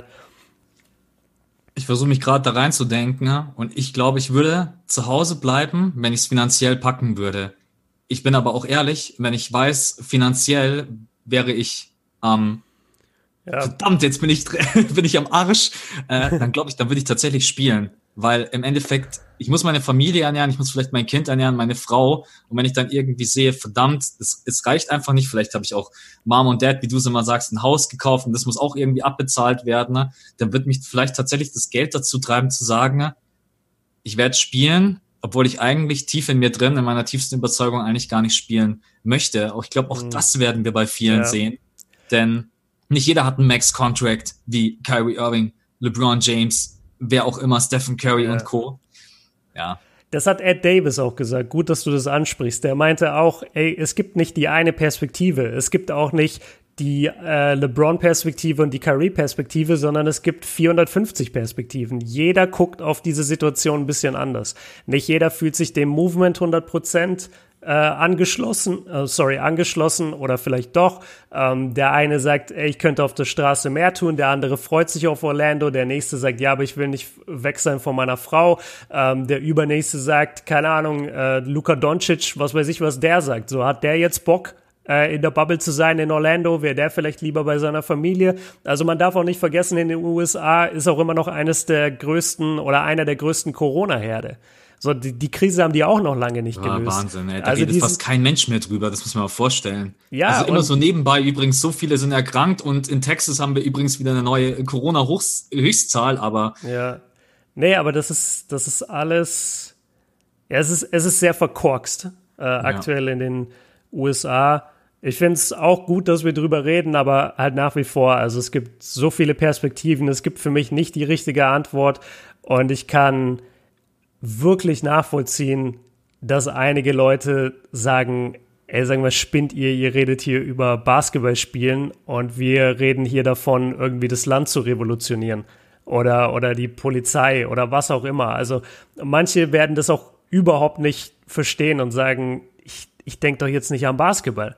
[SPEAKER 1] Ich versuche mich gerade da reinzudenken und ich glaube, ich würde zu Hause bleiben, wenn ich es finanziell packen würde. Ich bin aber auch ehrlich, wenn ich weiß, finanziell wäre ich am ähm, ja. verdammt, jetzt bin ich bin ich am Arsch, äh, dann glaube ich, dann würde ich tatsächlich spielen. Weil im Endeffekt, ich muss meine Familie ernähren, ich muss vielleicht mein Kind ernähren, meine Frau. Und wenn ich dann irgendwie sehe, verdammt, es, es reicht einfach nicht, vielleicht habe ich auch Mom und Dad, wie du es immer sagst, ein Haus gekauft und das muss auch irgendwie abbezahlt werden, ne? Dann wird mich vielleicht tatsächlich das Geld dazu treiben, zu sagen, ne? Ich werde spielen, obwohl ich eigentlich tief in mir drin, in meiner tiefsten Überzeugung eigentlich gar nicht spielen möchte. Auch ich glaube, auch mhm. das werden wir bei vielen ja. sehen. Denn nicht jeder hat einen Max-Contract wie Kyrie Irving, LeBron James, wer auch immer, Stephen Curry ja. und Co. Ja.
[SPEAKER 2] Das hat Ed Davis auch gesagt. Gut, dass du das ansprichst. Der meinte auch, ey, es gibt nicht die eine Perspektive. Es gibt auch nicht die äh, LeBron-Perspektive und die Curry-Perspektive, sondern es gibt vierhundertfünfzig Perspektiven. Jeder guckt auf diese Situation ein bisschen anders. Nicht jeder fühlt sich dem Movement hundert Prozent äh, angeschlossen, äh, sorry, angeschlossen oder vielleicht doch. Ähm, der eine sagt, ey, ich könnte auf der Straße mehr tun, der andere freut sich auf Orlando, der nächste sagt, ja, aber ich will nicht weg sein von meiner Frau. Ähm, der übernächste sagt, keine Ahnung, äh, Luka Doncic, was weiß ich, was der sagt. So, hat der jetzt Bock, in der Bubble zu sein in Orlando, wäre der vielleicht lieber bei seiner Familie. Also man darf auch nicht vergessen, in den U S A ist auch immer noch eines der größten oder einer der größten Corona-Herde. So, die, die Krise haben die auch noch lange nicht
[SPEAKER 1] ja,
[SPEAKER 2] gelöst.
[SPEAKER 1] Wahnsinn, ey. Da
[SPEAKER 2] also
[SPEAKER 1] redet
[SPEAKER 2] diesen,
[SPEAKER 1] fast kein Mensch mehr drüber, das muss man mal vorstellen.
[SPEAKER 2] Ja,
[SPEAKER 1] also immer so nebenbei übrigens, so viele sind erkrankt und in Texas haben wir übrigens wieder eine neue Corona-Höchstzahl, aber...
[SPEAKER 2] Ja, nee, aber das ist, das ist alles... Ja, es ist, es ist sehr verkorkst äh, aktuell ja. in den U S A. Ich finde es auch gut, dass wir drüber reden, aber halt nach wie vor, also es gibt so viele Perspektiven, es gibt für mich nicht die richtige Antwort und ich kann wirklich nachvollziehen, dass einige Leute sagen, ey, sagen wir, spinnt ihr, ihr redet hier über Basketball spielen und wir reden hier davon, irgendwie das Land zu revolutionieren oder, oder die Polizei oder was auch immer. Also manche werden das auch überhaupt nicht verstehen und sagen, ich, ich denke doch jetzt nicht am Basketball.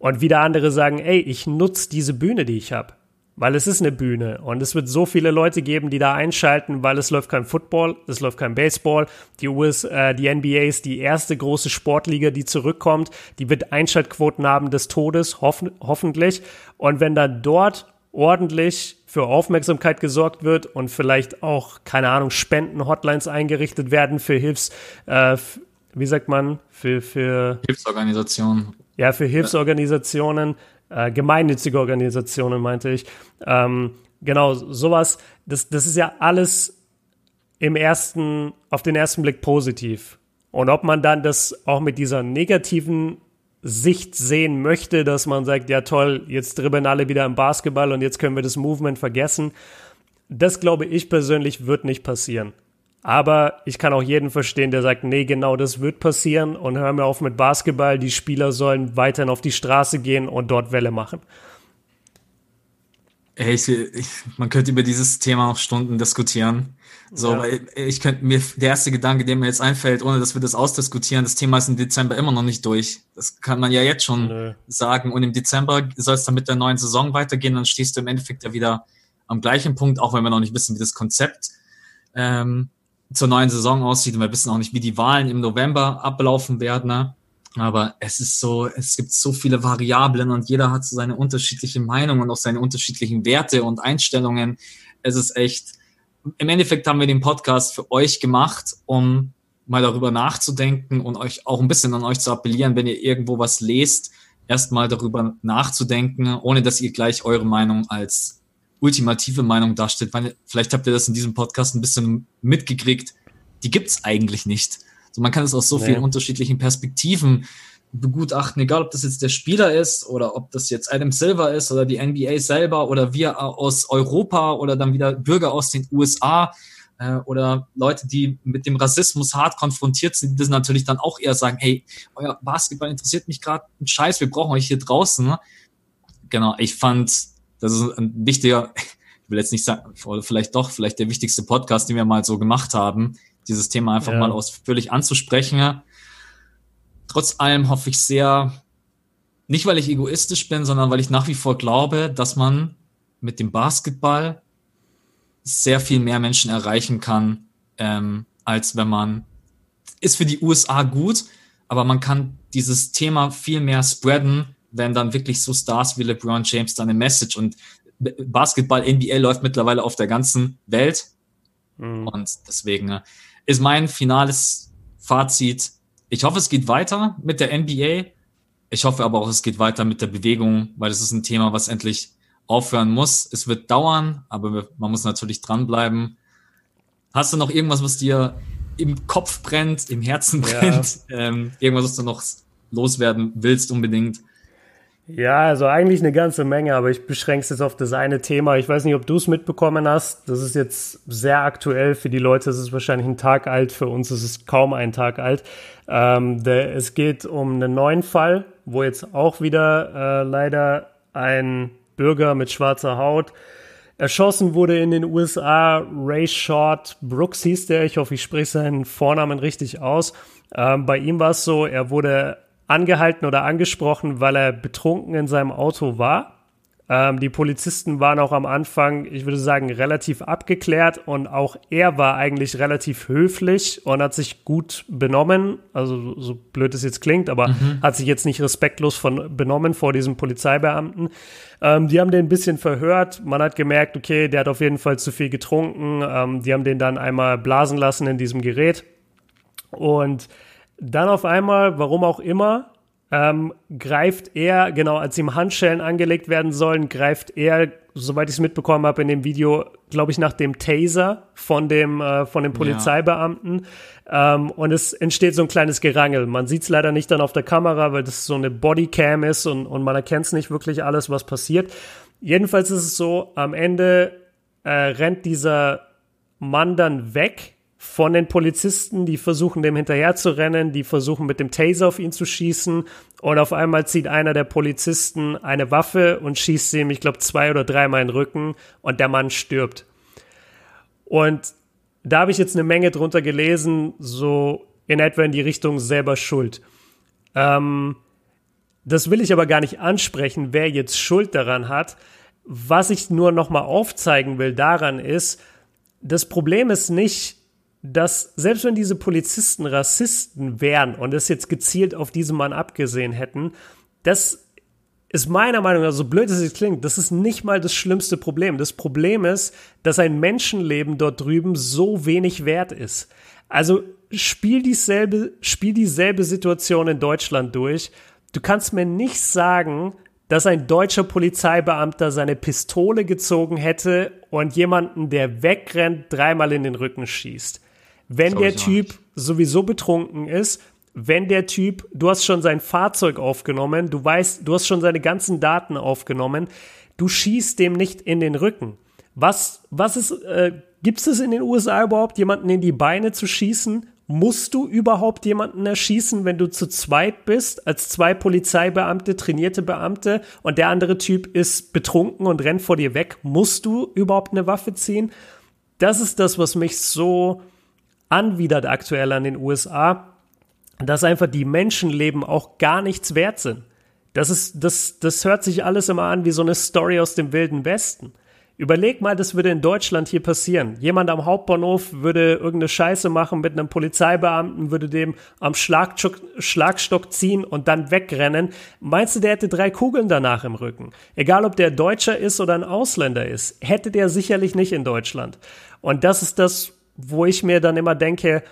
[SPEAKER 2] Und wieder andere sagen, ey, ich nutze diese Bühne, die ich habe. Weil es ist eine Bühne und es wird so viele Leute geben, die da einschalten, weil es läuft kein Football, es läuft kein Baseball. Die U S, äh, die N B A ist die erste große Sportliga, die zurückkommt. Die wird Einschaltquoten haben des Todes, hoff- hoffentlich. Und wenn dann dort ordentlich für Aufmerksamkeit gesorgt wird und vielleicht auch, keine Ahnung, Spenden-Hotlines eingerichtet werden für Hilfs, äh, f- wie sagt man, für, für
[SPEAKER 1] Hilfsorganisationen.
[SPEAKER 2] Ja, für Hilfsorganisationen, äh, gemeinnützige Organisationen, meinte ich. Ähm, genau, sowas, das, das ist ja alles im ersten, auf den ersten Blick positiv. Und ob man dann das auch mit dieser negativen Sicht sehen möchte, dass man sagt, ja toll, jetzt dribbeln alle wieder im Basketball und jetzt können wir das Movement vergessen, das glaube ich persönlich wird nicht passieren. Aber ich kann auch jeden verstehen, der sagt, nee, genau das wird passieren und hör mir auf mit Basketball, die Spieler sollen weiterhin auf die Straße gehen und dort Welle machen.
[SPEAKER 1] Hey, ich, ich, man könnte über dieses Thema noch Stunden diskutieren. So,
[SPEAKER 2] Ja.
[SPEAKER 1] weil ich könnte mir, der erste Gedanke, der mir jetzt einfällt, ohne dass wir das ausdiskutieren, das Thema ist im Dezember immer noch nicht durch. Das kann man ja jetzt schon
[SPEAKER 2] Nö.
[SPEAKER 1] sagen. Und im Dezember soll es dann mit der neuen Saison weitergehen, dann stehst du im Endeffekt ja wieder am gleichen Punkt, auch wenn wir noch nicht wissen, wie das Konzept ähm, zur neuen Saison aussieht und wir wissen auch nicht, wie die Wahlen im November ablaufen werden, ne? Aber es ist so, es gibt so viele Variablen und jeder hat so seine unterschiedliche Meinung und auch seine unterschiedlichen Werte und Einstellungen. Es ist echt, im Endeffekt haben wir den Podcast für euch gemacht, um mal darüber nachzudenken und euch auch ein bisschen an euch zu appellieren, wenn ihr irgendwo was lest, erstmal darüber nachzudenken, ohne dass ihr gleich eure Meinung als ultimative Meinung darstellt, weil vielleicht habt ihr das in diesem Podcast ein bisschen mitgekriegt, die gibt's eigentlich nicht. So, man kann es aus so
[SPEAKER 2] Nee.
[SPEAKER 1] vielen unterschiedlichen Perspektiven begutachten, egal ob das jetzt der Spieler ist oder ob das jetzt Adam Silver ist oder die N B A selber oder wir aus Europa oder dann wieder Bürger aus den U S A äh, oder Leute, die mit dem Rassismus hart konfrontiert sind, die das natürlich dann auch eher sagen, hey, euer Basketball interessiert mich gerade ein Scheiß, wir brauchen euch hier draußen. Ne? Genau, ich fand, das ist ein wichtiger, ich will jetzt nicht sagen, oder vielleicht doch, vielleicht der wichtigste Podcast, den wir mal so gemacht haben, dieses Thema einfach
[SPEAKER 2] Ja.
[SPEAKER 1] mal ausführlich anzusprechen. Trotz allem hoffe ich sehr, nicht weil ich egoistisch bin, sondern weil ich nach wie vor glaube, dass man mit dem Basketball sehr viel mehr Menschen erreichen kann, ähm, als wenn man, ist für die U S A gut, aber man kann dieses Thema viel mehr spreaden, wenn dann wirklich so Stars wie LeBron James dann eine Message und Basketball, N B A läuft mittlerweile auf der ganzen Welt. Mhm. Und deswegen äh, ist mein finales Fazit, ich hoffe, es geht weiter mit der N B A. Ich hoffe aber auch, es geht weiter mit der Bewegung, weil es ist ein Thema, was endlich aufhören muss. Es wird dauern, aber man muss natürlich dranbleiben. Hast du noch irgendwas, was dir im Kopf brennt, im Herzen brennt? Ja. Ähm, irgendwas, was du noch loswerden willst unbedingt?
[SPEAKER 2] Ja, also eigentlich eine ganze Menge, aber ich beschränke es jetzt auf das eine Thema. Ich weiß nicht, ob du es mitbekommen hast. Das ist jetzt sehr aktuell für die Leute. Es ist wahrscheinlich ein Tag alt. Für uns ist es kaum ein Tag alt. Ähm, der, es geht um einen neuen Fall, wo jetzt auch wieder äh, leider ein Bürger mit schwarzer Haut erschossen wurde in den U S A. Rayshard Brooks hieß der. Ich hoffe, ich spreche seinen Vornamen richtig aus. Ähm, bei ihm war es so, er wurde angehalten oder angesprochen, weil er betrunken in seinem Auto war. Ähm, die Polizisten waren auch am Anfang, ich würde sagen, relativ abgeklärt und auch er war eigentlich relativ höflich und hat sich gut benommen, also so blöd es jetzt klingt, aber mhm. hat sich jetzt nicht respektlos von, benommen vor diesem Polizeibeamten. Ähm, die haben den ein bisschen verhört, man hat gemerkt, okay, der hat auf jeden Fall zu viel getrunken, ähm, die haben den dann einmal blasen lassen in diesem Gerät und dann auf einmal, warum auch immer, ähm, greift er, genau, als ihm Handschellen angelegt werden sollen, greift er, soweit ich es mitbekommen habe in dem Video, glaube ich, nach dem Taser von dem, äh, von dem Polizeibeamten. Ja. Ähm, und es entsteht so ein kleines Gerangel. Man sieht es leider nicht dann auf der Kamera, weil das so eine Bodycam ist und, und man erkennt es nicht wirklich alles, was passiert. Jedenfalls ist es so, am Ende äh, rennt dieser Mann dann weg von den Polizisten, die versuchen, dem hinterher zu rennen, die versuchen, mit dem Taser auf ihn zu schießen und auf einmal zieht einer der Polizisten eine Waffe und schießt ihm, ich glaube, zwei oder dreimal in den Rücken und der Mann stirbt. Und da habe ich jetzt eine Menge drunter gelesen, so in etwa in die Richtung selber schuld. Ähm, das will ich aber gar nicht ansprechen, wer jetzt Schuld daran hat. Was ich nur noch mal aufzeigen will daran ist, das Problem ist nicht, dass selbst wenn diese Polizisten Rassisten wären und es jetzt gezielt auf diesen Mann abgesehen hätten, das ist meiner Meinung nach, so blöd es klingt, das ist nicht mal das schlimmste Problem. Das Problem ist, dass ein Menschenleben dort drüben so wenig wert ist. Also spiel dieselbe, spiel dieselbe Situation in Deutschland durch. Du kannst mir nicht sagen, dass ein deutscher Polizeibeamter seine Pistole gezogen hätte und jemanden, der wegrennt, dreimal in den Rücken schießt. Wenn der Typ sowieso betrunken ist, wenn der Typ, du hast schon sein Fahrzeug aufgenommen, du weißt, du hast schon seine ganzen Daten aufgenommen, du schießt dem nicht in den Rücken. Was, was ist, äh, gibt es in den U S A überhaupt, jemanden in die Beine zu schießen? Musst du überhaupt jemanden erschießen, wenn du zu zweit bist, als zwei Polizeibeamte, trainierte Beamte und der andere Typ ist betrunken und rennt vor dir weg? Musst du überhaupt eine Waffe ziehen? Das ist das, was mich so anwidert aktuell an den U S A, dass einfach die Menschenleben auch gar nichts wert sind. Das ist, das, das hört sich alles immer an wie so eine Story aus dem Wilden Westen. Überleg mal, das würde in Deutschland hier passieren. Jemand am Hauptbahnhof würde irgendeine Scheiße machen mit einem Polizeibeamten, würde dem am Schlagstock, Schlagstock ziehen und dann wegrennen. Meinst du, der hätte drei Kugeln danach im Rücken? Egal, ob der Deutscher ist oder ein Ausländer ist, hätte der sicherlich nicht in Deutschland. Und das ist das, wo ich mir dann immer denke,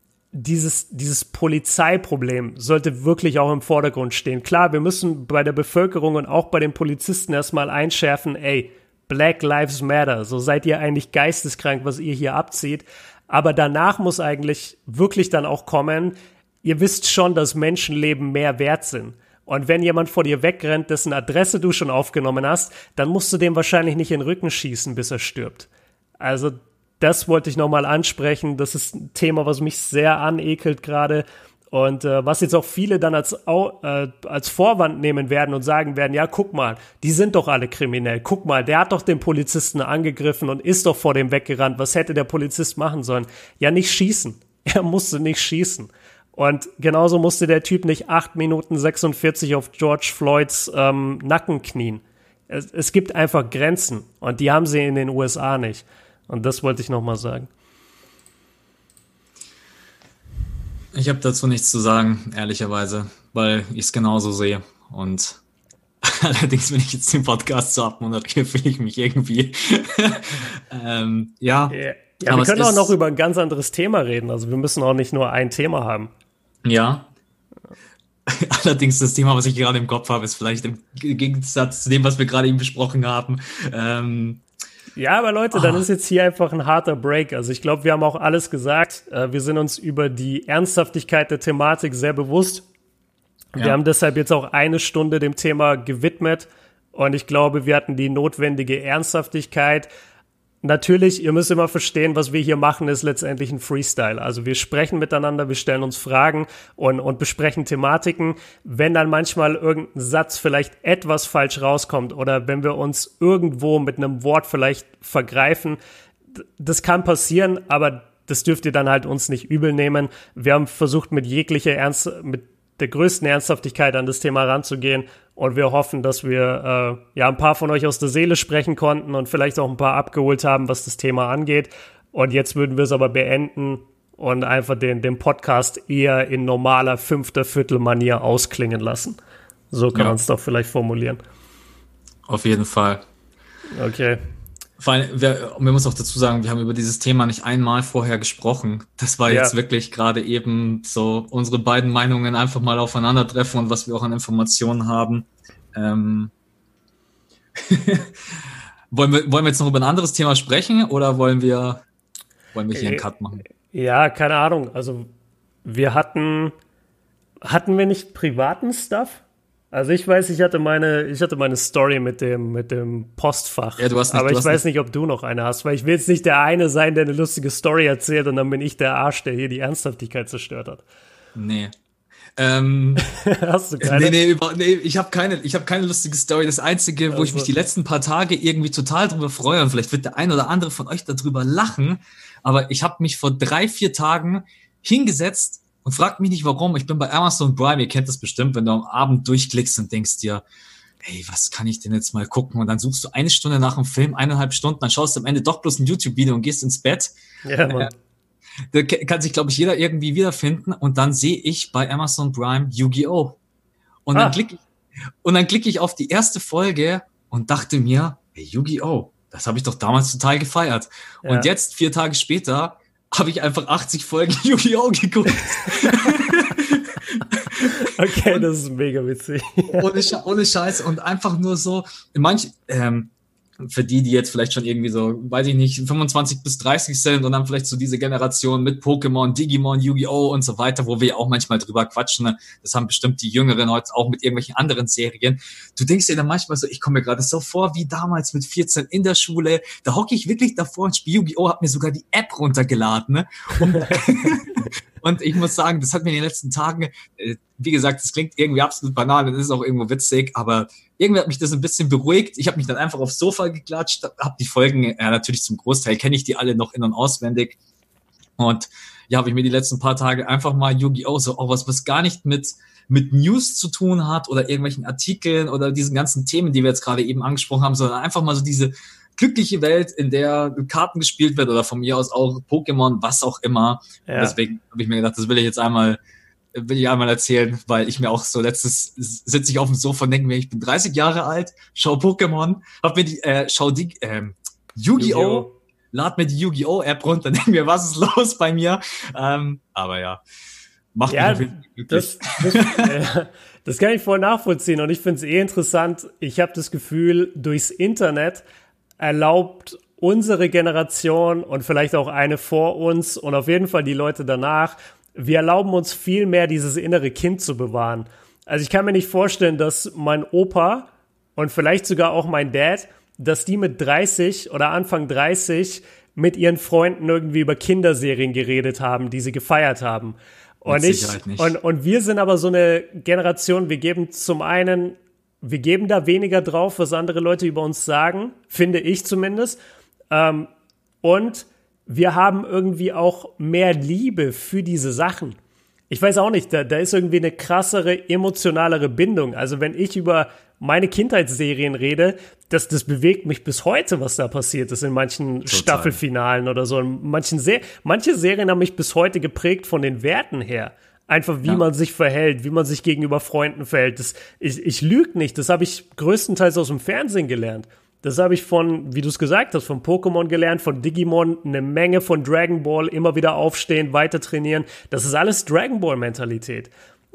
[SPEAKER 2] dieses, dieses Polizeiproblem sollte wirklich auch im Vordergrund stehen. Klar, wir müssen bei der Bevölkerung und auch bei den Polizisten erstmal einschärfen, ey, Black Lives Matter, so seid ihr eigentlich geisteskrank, was ihr hier abzieht. Aber danach muss eigentlich wirklich dann auch kommen, ihr wisst schon, dass Menschenleben mehr wert sind. Und wenn jemand vor dir wegrennt, dessen Adresse du schon aufgenommen hast, dann musst du dem wahrscheinlich nicht in den Rücken schießen, bis er stirbt. Also das wollte ich nochmal ansprechen. Das ist ein Thema, was mich sehr anekelt gerade. Und äh, was jetzt auch viele dann als, äh, als Vorwand nehmen werden und sagen werden, ja, guck mal, die sind doch alle kriminell. Guck mal, der hat doch den Polizisten angegriffen und ist doch vor dem weggerannt. Was hätte der Polizist machen sollen? Ja, nicht schießen. Er musste nicht schießen. Und genauso musste der Typ nicht acht Minuten sechsundvierzig auf George Floyds ähm, Nacken knien. Es, es gibt einfach Grenzen. Und die haben sie in den U S A nicht. Und das wollte ich nochmal sagen.
[SPEAKER 1] Ich habe dazu nichts zu sagen, ehrlicherweise, weil ich es genauso sehe. Und allerdings, wenn ich jetzt den Podcast so abmoderiere, fühle ich mich irgendwie, ähm, ja.
[SPEAKER 2] Yeah. Ja, aber wir können auch noch über ein ganz anderes Thema reden. Also wir müssen auch nicht nur ein Thema haben.
[SPEAKER 1] Ja. Allerdings das Thema, was ich gerade im Kopf habe, ist vielleicht im Gegensatz zu dem, was wir gerade eben besprochen haben, ähm,
[SPEAKER 2] ja, aber Leute, dann oh. ist jetzt hier einfach ein harter Break. Also ich glaube, wir haben auch alles gesagt. Wir sind uns über die Ernsthaftigkeit der Thematik sehr bewusst. Wir ja. haben deshalb jetzt auch eine Stunde dem Thema gewidmet. Und ich glaube, wir hatten die notwendige Ernsthaftigkeit. Natürlich, ihr müsst immer verstehen, was wir hier machen, ist letztendlich ein Freestyle. Also wir sprechen miteinander, wir stellen uns Fragen und, und besprechen Thematiken. Wenn dann manchmal irgendein Satz vielleicht etwas falsch rauskommt oder wenn wir uns irgendwo mit einem Wort vielleicht vergreifen, das kann passieren, aber das dürft ihr dann halt uns nicht übel nehmen. Wir haben versucht, mit jeglicher Ernst, mit der größten Ernsthaftigkeit an das Thema ranzugehen. Und wir hoffen, dass wir äh, ja ein paar von euch aus der Seele sprechen konnten und vielleicht auch ein paar abgeholt haben, was das Thema angeht. Und jetzt würden wir es aber beenden und einfach den, den Podcast eher in normaler fünfter Viertelmanier ausklingen lassen. So kann ja. man es doch vielleicht formulieren.
[SPEAKER 1] Auf jeden Fall.
[SPEAKER 2] Okay.
[SPEAKER 1] Vor allem, wir, wir müssen auch dazu sagen, wir haben über dieses Thema nicht einmal vorher gesprochen. Das war jetzt ja. wirklich gerade eben so unsere beiden Meinungen einfach mal aufeinandertreffen und was wir auch an Informationen haben. Ähm wollen wir, wollen wir jetzt noch über ein anderes Thema sprechen oder wollen wir, wollen wir hier einen Cut machen?
[SPEAKER 2] Ja, keine Ahnung. Also wir hatten, hatten wir nicht privaten Stuff? Also ich weiß, ich hatte meine, ich hatte meine Story mit dem, mit dem Postfach.
[SPEAKER 1] Ja, du hast nicht,
[SPEAKER 2] aber
[SPEAKER 1] du
[SPEAKER 2] ich
[SPEAKER 1] hast
[SPEAKER 2] weiß nicht, ob du noch eine hast, weil ich will jetzt nicht der eine sein, der eine lustige Story erzählt und dann bin ich der Arsch, der hier die Ernsthaftigkeit zerstört hat.
[SPEAKER 1] Nee. Ähm,
[SPEAKER 2] hast du keine?
[SPEAKER 1] Nee, nee, über, nee ich habe keine, ich habe keine lustige Story. Das Einzige, wo also. ich mich die letzten paar Tage irgendwie total drüber freue und vielleicht wird der ein oder andere von euch darüber lachen, aber ich habe mich vor drei, vier Tagen hingesetzt Und frag mich nicht warum, ich bin bei Amazon Prime, ihr kennt das bestimmt, wenn du am Abend durchklickst und denkst dir, hey, was kann ich denn jetzt mal gucken? Und dann suchst du eine Stunde nach dem Film, eineinhalb Stunden, dann schaust du am Ende doch bloß ein YouTube-Video und gehst ins Bett. Ja, Mann. Da kann sich, glaube ich, jeder irgendwie wiederfinden. Und dann sehe ich bei Amazon Prime Yu-Gi-Oh! Und ah. dann klicke ich, und dann klicke ich auf die erste Folge und dachte mir, hey, Yu-Gi-Oh! Das habe ich doch damals total gefeiert. Ja. Und jetzt, vier Tage später, habe ich einfach achtzig Folgen Yu-Gi-Oh! Geguckt.
[SPEAKER 2] Okay, das ist mega witzig.
[SPEAKER 1] ohne, ohne Scheiß und einfach nur so, manch, ähm, für die, die jetzt vielleicht schon irgendwie so, weiß ich nicht, fünfundzwanzig bis dreißig sind und dann vielleicht so diese Generation mit Pokémon, Digimon, Yu-Gi-Oh! Und so weiter, wo wir auch manchmal drüber quatschen. Ne? Das haben bestimmt die Jüngeren heute auch mit irgendwelchen anderen Serien. Du denkst dir dann manchmal so, ich komme mir gerade so vor wie damals mit vierzehn in der Schule. Da hocke ich wirklich davor und spiele Yu-Gi-Oh! Hab mir sogar die App runtergeladen. Ne? Und, und ich muss sagen, das hat mir in den letzten Tagen, äh, wie gesagt, das klingt irgendwie absolut banal, das ist auch irgendwo witzig, aber irgendwie hat mich das ein bisschen beruhigt. Ich habe mich dann einfach aufs Sofa geklatscht, habe die Folgen, ja natürlich zum Großteil kenne ich die alle noch in- und auswendig. Und ja, habe ich mir die letzten paar Tage einfach mal Yu-Gi-Oh! So auch was, was gar nicht mit mit News zu tun hat oder irgendwelchen Artikeln oder diesen ganzen Themen, die wir jetzt gerade eben angesprochen haben, sondern einfach mal so diese glückliche Welt, in der Karten gespielt wird oder von mir aus auch Pokémon, was auch immer. Ja. Deswegen habe ich mir gedacht, das will ich jetzt einmal will ich einmal erzählen, weil ich mir auch so letztes sitze ich auf dem Sofa und denke mir, ich bin dreißig Jahre alt, schau Pokémon, hab mir die, äh, schau die, ähm, Yu-Gi-Oh! Yu-Gi-Oh! Lad mir die Yu-Gi-Oh! App runter, denke mir, was ist los bei mir? Ähm, aber ja, macht
[SPEAKER 2] ja,
[SPEAKER 1] mich
[SPEAKER 2] glücklich. Das, das, äh, das kann ich voll nachvollziehen und ich finde es eh interessant. Ich habe das Gefühl, durchs Internet erlaubt unsere Generation und vielleicht auch eine vor uns und auf jeden Fall die Leute danach, wir erlauben uns viel mehr, dieses innere Kind zu bewahren. Also ich kann mir nicht vorstellen, dass mein Opa und vielleicht sogar auch mein Dad, dass die mit dreißig oder Anfang dreißig mit ihren Freunden irgendwie über Kinderserien geredet haben, die sie gefeiert haben. Und ich, und, und wir sind aber so eine Generation, wir geben zum einen, wir geben da weniger drauf, was andere Leute über uns sagen, finde ich zumindest. Ähm, und wir haben irgendwie auch mehr Liebe für diese Sachen. Ich weiß auch nicht, da, da ist irgendwie eine krassere, emotionalere Bindung. Also wenn ich über meine Kindheitsserien rede, das, das bewegt mich bis heute, was da passiert ist in manchen Total. Staffelfinalen oder so. In manchen Se- manche Serien haben mich bis heute geprägt von den Werten her. Einfach wie ja. man sich verhält, wie man sich gegenüber Freunden verhält. Das, ich, ich lüge nicht, das habe ich größtenteils aus dem Fernsehen gelernt. Das habe ich von, wie du es gesagt hast, von Pokémon gelernt, von Digimon, eine Menge von Dragon Ball, immer wieder aufstehen, weiter trainieren. Das ist alles Dragon Ball-Mentalität.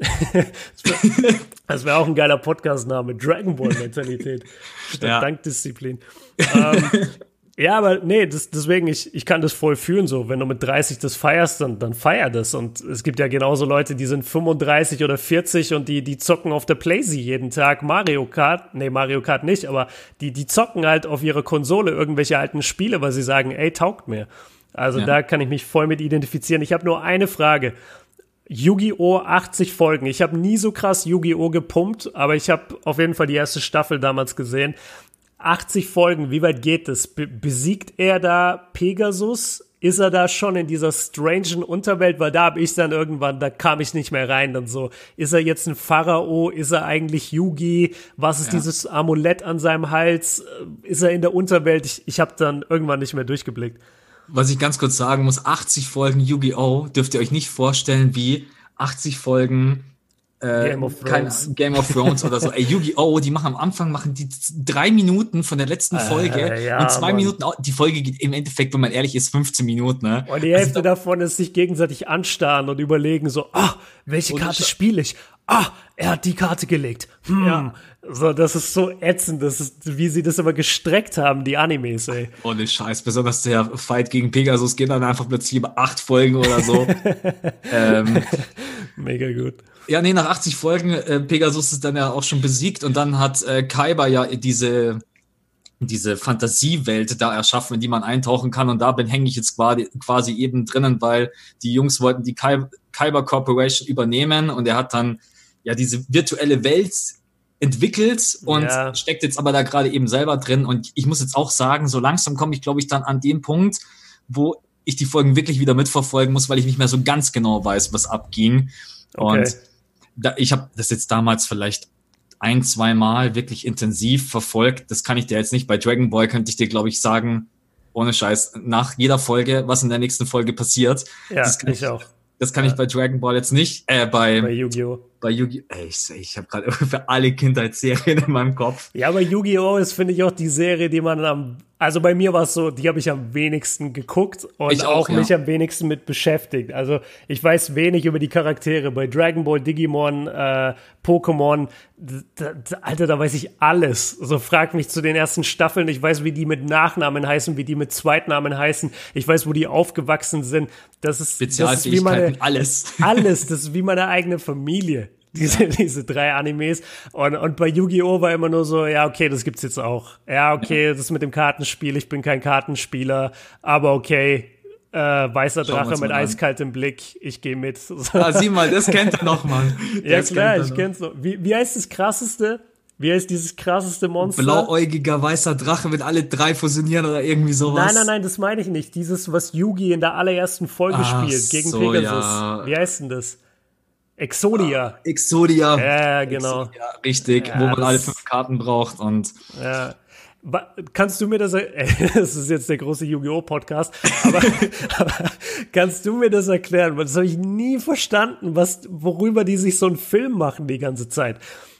[SPEAKER 2] Das wäre wär auch ein geiler Podcast-Name, Dragon Ball-Mentalität statt ja. Dankdisziplin. ähm, ja, aber nee, das, deswegen, ich, ich kann das voll fühlen so. Wenn du mit dreißig das feierst, dann, dann feier das. Und es gibt ja genauso Leute, die sind fünfunddreißig oder vierzig und die, die zocken auf der Playsee jeden Tag Mario Kart. Nee, Mario Kart nicht, aber die, die zocken halt auf ihrer Konsole irgendwelche alten Spiele, weil sie sagen, ey, taugt mir. Also ja. da kann ich mich voll mit identifizieren. Ich habe nur eine Frage. Yu-Gi-Oh! achtzig Folgen. Ich habe nie so krass Yu-Gi-Oh! Gepumpt, aber ich habe auf jeden Fall die erste Staffel damals gesehen. achtzig Folgen, wie weit geht es? Be- besiegt er da Pegasus? Ist er da schon in dieser strangen Unterwelt? Weil da habe ich dann irgendwann, da kam ich nicht mehr rein. Dann so, ist er jetzt ein Pharao? Ist er eigentlich Yugi? Was ist ja. dieses Amulett an seinem Hals? Ist er in der Unterwelt? Ich, ich habe dann irgendwann nicht mehr durchgeblickt.
[SPEAKER 1] Was ich ganz kurz sagen muss, achtzig Folgen Yu-Gi-Oh! Dürft ihr euch nicht vorstellen wie achtzig Folgen äh, Game of Thrones, kein, Game of Thrones oder so. Ey, Yu-Gi-Oh! Die machen am Anfang, machen die drei Minuten von der letzten Folge äh, ja, und zwei Mann. Minuten, die Folge geht im Endeffekt, wenn man ehrlich ist, fünfzehn Minuten. Ne?
[SPEAKER 2] Und die Hälfte also, davon ist sich gegenseitig anstarren und überlegen so, ah, welche Karte spiele ich? Ah, er hat die Karte gelegt. Hm. Ja. So, das ist so ätzend, das ist, wie sie das immer gestreckt haben, die Animes, ey.
[SPEAKER 1] Ohne Scheiß, besonders der Fight gegen Pegasus geht dann einfach plötzlich über acht Folgen oder so. ähm,
[SPEAKER 2] Mega gut.
[SPEAKER 1] Ja, nee, nach achtzig Folgen, äh, Pegasus ist dann ja auch schon besiegt und dann hat äh, Kaiba ja diese diese Fantasiewelt da erschaffen, in die man eintauchen kann und da bin hänge ich jetzt quasi, quasi eben drinnen, weil die Jungs wollten die Kai- Kaiba Corporation übernehmen und er hat dann ja diese virtuelle Welt entwickelt und ja. steckt jetzt aber da gerade eben selber drin und ich muss jetzt auch sagen, so langsam komme ich, glaube ich, dann an den Punkt, wo ich die Folgen wirklich wieder mitverfolgen muss, weil ich nicht mehr so ganz genau weiß, was abging. Okay. Und da, ich habe das jetzt damals vielleicht ein, zwei Mal wirklich intensiv verfolgt. Das kann ich dir jetzt nicht. Bei Dragon Ball könnte ich dir, glaube ich, sagen, ohne Scheiß, nach jeder Folge, was in der nächsten Folge passiert.
[SPEAKER 2] Ja,
[SPEAKER 1] das kann
[SPEAKER 2] ich, ich auch.
[SPEAKER 1] Das kann ja. ich bei Dragon Ball jetzt nicht. Äh, bei,
[SPEAKER 2] bei Yu-Gi-Oh!
[SPEAKER 1] Bei Yu-Gi-Oh! Ey, ich, ich habe gerade für alle Kindheitsserien in meinem Kopf.
[SPEAKER 2] Ja, aber Yu-Gi-Oh! ist, finde ich, auch die Serie, die man am, also bei mir war es so, die habe ich am wenigsten geguckt und ich auch, auch mich ja. am wenigsten mit beschäftigt. Also ich weiß wenig über die Charaktere. Bei Dragon Ball, Digimon, äh, Pokémon, da, da, Alter, da weiß ich alles. So, frag mich zu den ersten Staffeln. Ich weiß, wie die mit Nachnamen heißen, wie die mit Zweitnamen heißen. Ich weiß, wo die aufgewachsen sind. Das ist, das ist wie meine,
[SPEAKER 1] alles.
[SPEAKER 2] Alles, das ist wie meine eigene Familie. Diese, diese drei Animes. Und, und bei Yu-Gi-Oh! War immer nur so, ja, okay, das gibt's jetzt auch. Ja, okay, das mit dem Kartenspiel, ich bin kein Kartenspieler, aber okay, äh, weißer Drache mit eiskaltem Blick, ich gehe mit.
[SPEAKER 1] Ah, sieh mal, das kennt er noch, Mann.
[SPEAKER 2] Ja, klar, ich kenn's noch. Wie, wie heißt das krasseste? Wie heißt dieses krasseste Monster?
[SPEAKER 1] Blauäugiger weißer Drache, wenn alle drei fusionieren oder irgendwie sowas.
[SPEAKER 2] Nein, nein, nein, das meine ich nicht. Dieses, was Yugi in der allerersten Folge ah, spielt, gegen so, Pegasus. Ja. Wie heißt denn das? Exodia.
[SPEAKER 1] Ah, Exodia.
[SPEAKER 2] Ja, genau.
[SPEAKER 1] Exodia, richtig, ja, wo man alle fünf Karten braucht. Und
[SPEAKER 2] ja. Kannst du mir das, das ist jetzt der große Yu-Gi-Oh! Podcast, aber, aber kannst du mir das erklären? Weil das habe ich nie verstanden, was, worüber die sich so einen Film machen die ganze Zeit.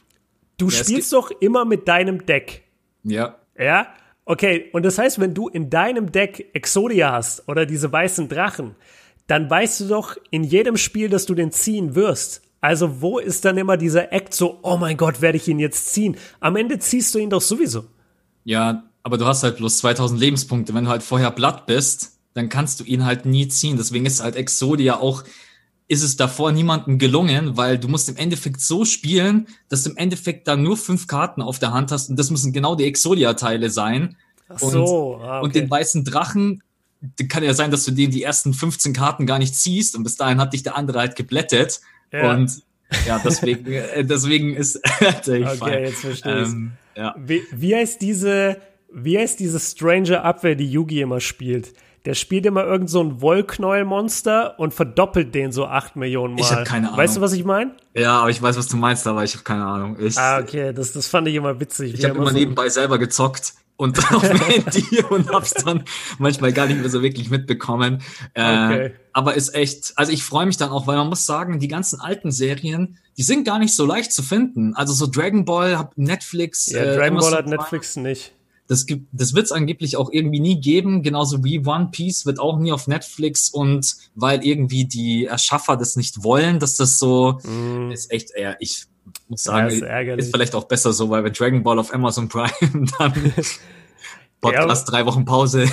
[SPEAKER 2] Du ja, spielst doch immer mit deinem Deck.
[SPEAKER 1] Ja.
[SPEAKER 2] Ja? Okay, und das heißt, wenn du in deinem Deck Exodia hast oder diese weißen Drachen, dann weißt du doch in jedem Spiel, dass du den ziehen wirst. Also wo ist dann immer dieser Act so, oh mein Gott, werde ich ihn jetzt ziehen? Am Ende ziehst du ihn doch sowieso.
[SPEAKER 1] Ja, aber du hast halt bloß zweitausend Lebenspunkte. Wenn du halt vorher Blatt bist, dann kannst du ihn halt nie ziehen. Deswegen ist halt Exodia auch, ist es davor niemandem gelungen, weil du musst im Endeffekt so spielen, dass du im Endeffekt dann nur fünf Karten auf der Hand hast und das müssen genau die Exodia-Teile sein.
[SPEAKER 2] Ach so,
[SPEAKER 1] und,
[SPEAKER 2] ah, okay.
[SPEAKER 1] und den weißen Drachen, kann ja sein, dass du den die ersten fünfzehn Karten gar nicht ziehst und bis dahin hat dich der andere halt geblättet. Ja. Und ja, deswegen, deswegen ist
[SPEAKER 2] okay, fein. Jetzt verstehe ich. Ähm, ja. wie, wie heißt diese, wie heißt diese Stranger Abwehr, die Yugi immer spielt? Der spielt immer irgend so ein Wollknäuelmonster und verdoppelt den so acht Millionen Mal.
[SPEAKER 1] Ich habe keine Ahnung.
[SPEAKER 2] Weißt du, was ich meine?
[SPEAKER 1] Ja, aber ich weiß, was du meinst, aber ich habe keine Ahnung. Ich,
[SPEAKER 2] ah, okay, das, das fand ich immer witzig.
[SPEAKER 1] Ich habe immer so nebenbei selber gezockt und auf dem Handy und hab's dann manchmal gar nicht mehr so wirklich mitbekommen. Äh, okay. Aber ist echt, also ich freue mich dann auch, weil man muss sagen, die ganzen alten Serien, die sind gar nicht so leicht zu finden. Also so Dragon Ball hat Netflix.
[SPEAKER 2] Ja, äh, Dragon Ball hat Netflix nicht.
[SPEAKER 1] Das gibt, das wird's angeblich auch irgendwie nie geben, genauso wie One Piece wird auch nie auf Netflix und weil irgendwie die Erschaffer das nicht wollen, dass das so mm. ist echt eher, ich muss sagen, ja, ist, ist vielleicht auch besser so, weil wenn Dragon Ball auf Amazon Prime, dann Podcast, ja. drei Wochen Pause.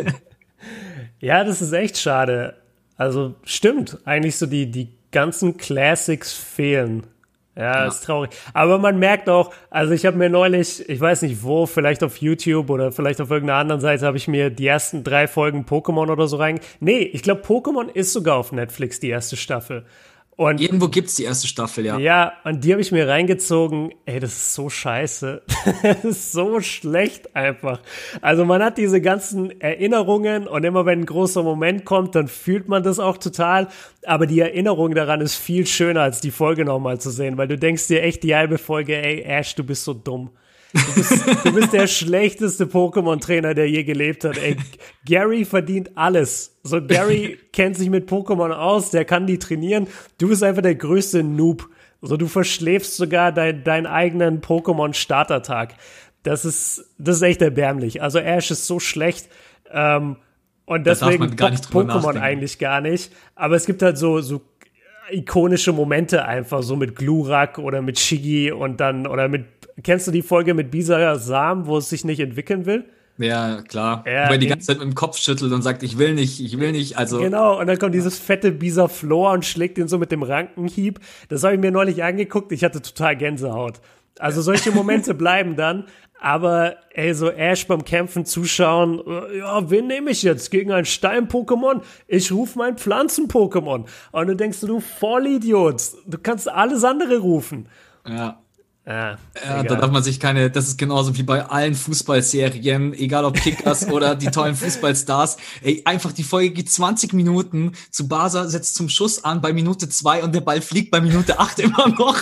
[SPEAKER 2] Ja, das ist echt schade. Also stimmt, eigentlich so die, die ganzen Classics fehlen. Ja, ja, ist traurig. Aber man merkt auch, also ich habe mir neulich, ich weiß nicht wo, vielleicht auf YouTube oder vielleicht auf irgendeiner anderen Seite, habe ich mir die ersten drei Folgen Pokémon oder so rein. Nee, ich glaube, Pokémon ist sogar auf Netflix, die erste Staffel. Und
[SPEAKER 1] irgendwo gibt's die erste Staffel, ja.
[SPEAKER 2] Ja, und die habe ich mir reingezogen. Ey, das ist so scheiße. Das ist so schlecht einfach. Also man hat diese ganzen Erinnerungen und immer wenn ein großer Moment kommt, dann fühlt man das auch total. Aber die Erinnerung daran ist viel schöner, als die Folge nochmal zu sehen, weil du denkst dir echt die halbe Folge, ey, Ash, du bist so dumm. Du bist, du bist der schlechteste Pokémon-Trainer, der je gelebt hat. Ey, Gary verdient alles. So, Gary kennt sich mit Pokémon aus, der kann die trainieren. Du bist einfach der größte Noob. So, du verschläfst sogar dein, deinen eigenen Pokémon-Startertag. Das ist, das ist echt erbärmlich. Also Ash ist so schlecht. Ähm, und deswegen Pokémon eigentlich gar nicht. Aber es gibt halt so, so ikonische Momente einfach, so mit Glurak oder mit Shiggy und dann, oder mit, kennst du die Folge mit Bisasam, wo es sich nicht entwickeln will?
[SPEAKER 1] Ja, klar. Ja, wo er die ganze Zeit mit dem Kopf schüttelt und sagt, ich will nicht, ich will nicht, also.
[SPEAKER 2] Genau, und dann kommt dieses fette Bisaflor und schlägt ihn so mit dem Rankenhieb. Das habe ich mir neulich angeguckt, ich hatte total Gänsehaut. Also solche Momente bleiben dann, aber ey, so Ash beim Kämpfen zuschauen, ja, wen nehme ich jetzt gegen ein Stein-Pokémon? Ich rufe mein Pflanzen-Pokémon. Und du denkst, du Vollidiot, du kannst alles andere rufen.
[SPEAKER 1] Ja.
[SPEAKER 2] Ah,
[SPEAKER 1] ja, da darf man sich keine, das ist genauso wie bei allen Fußballserien, egal ob Kickers oder die tollen Fußballstars. Ey, einfach die Folge geht zwanzig Minuten, zu Barca setzt zum Schuss an bei Minute zwei und der Ball fliegt bei Minute acht immer noch.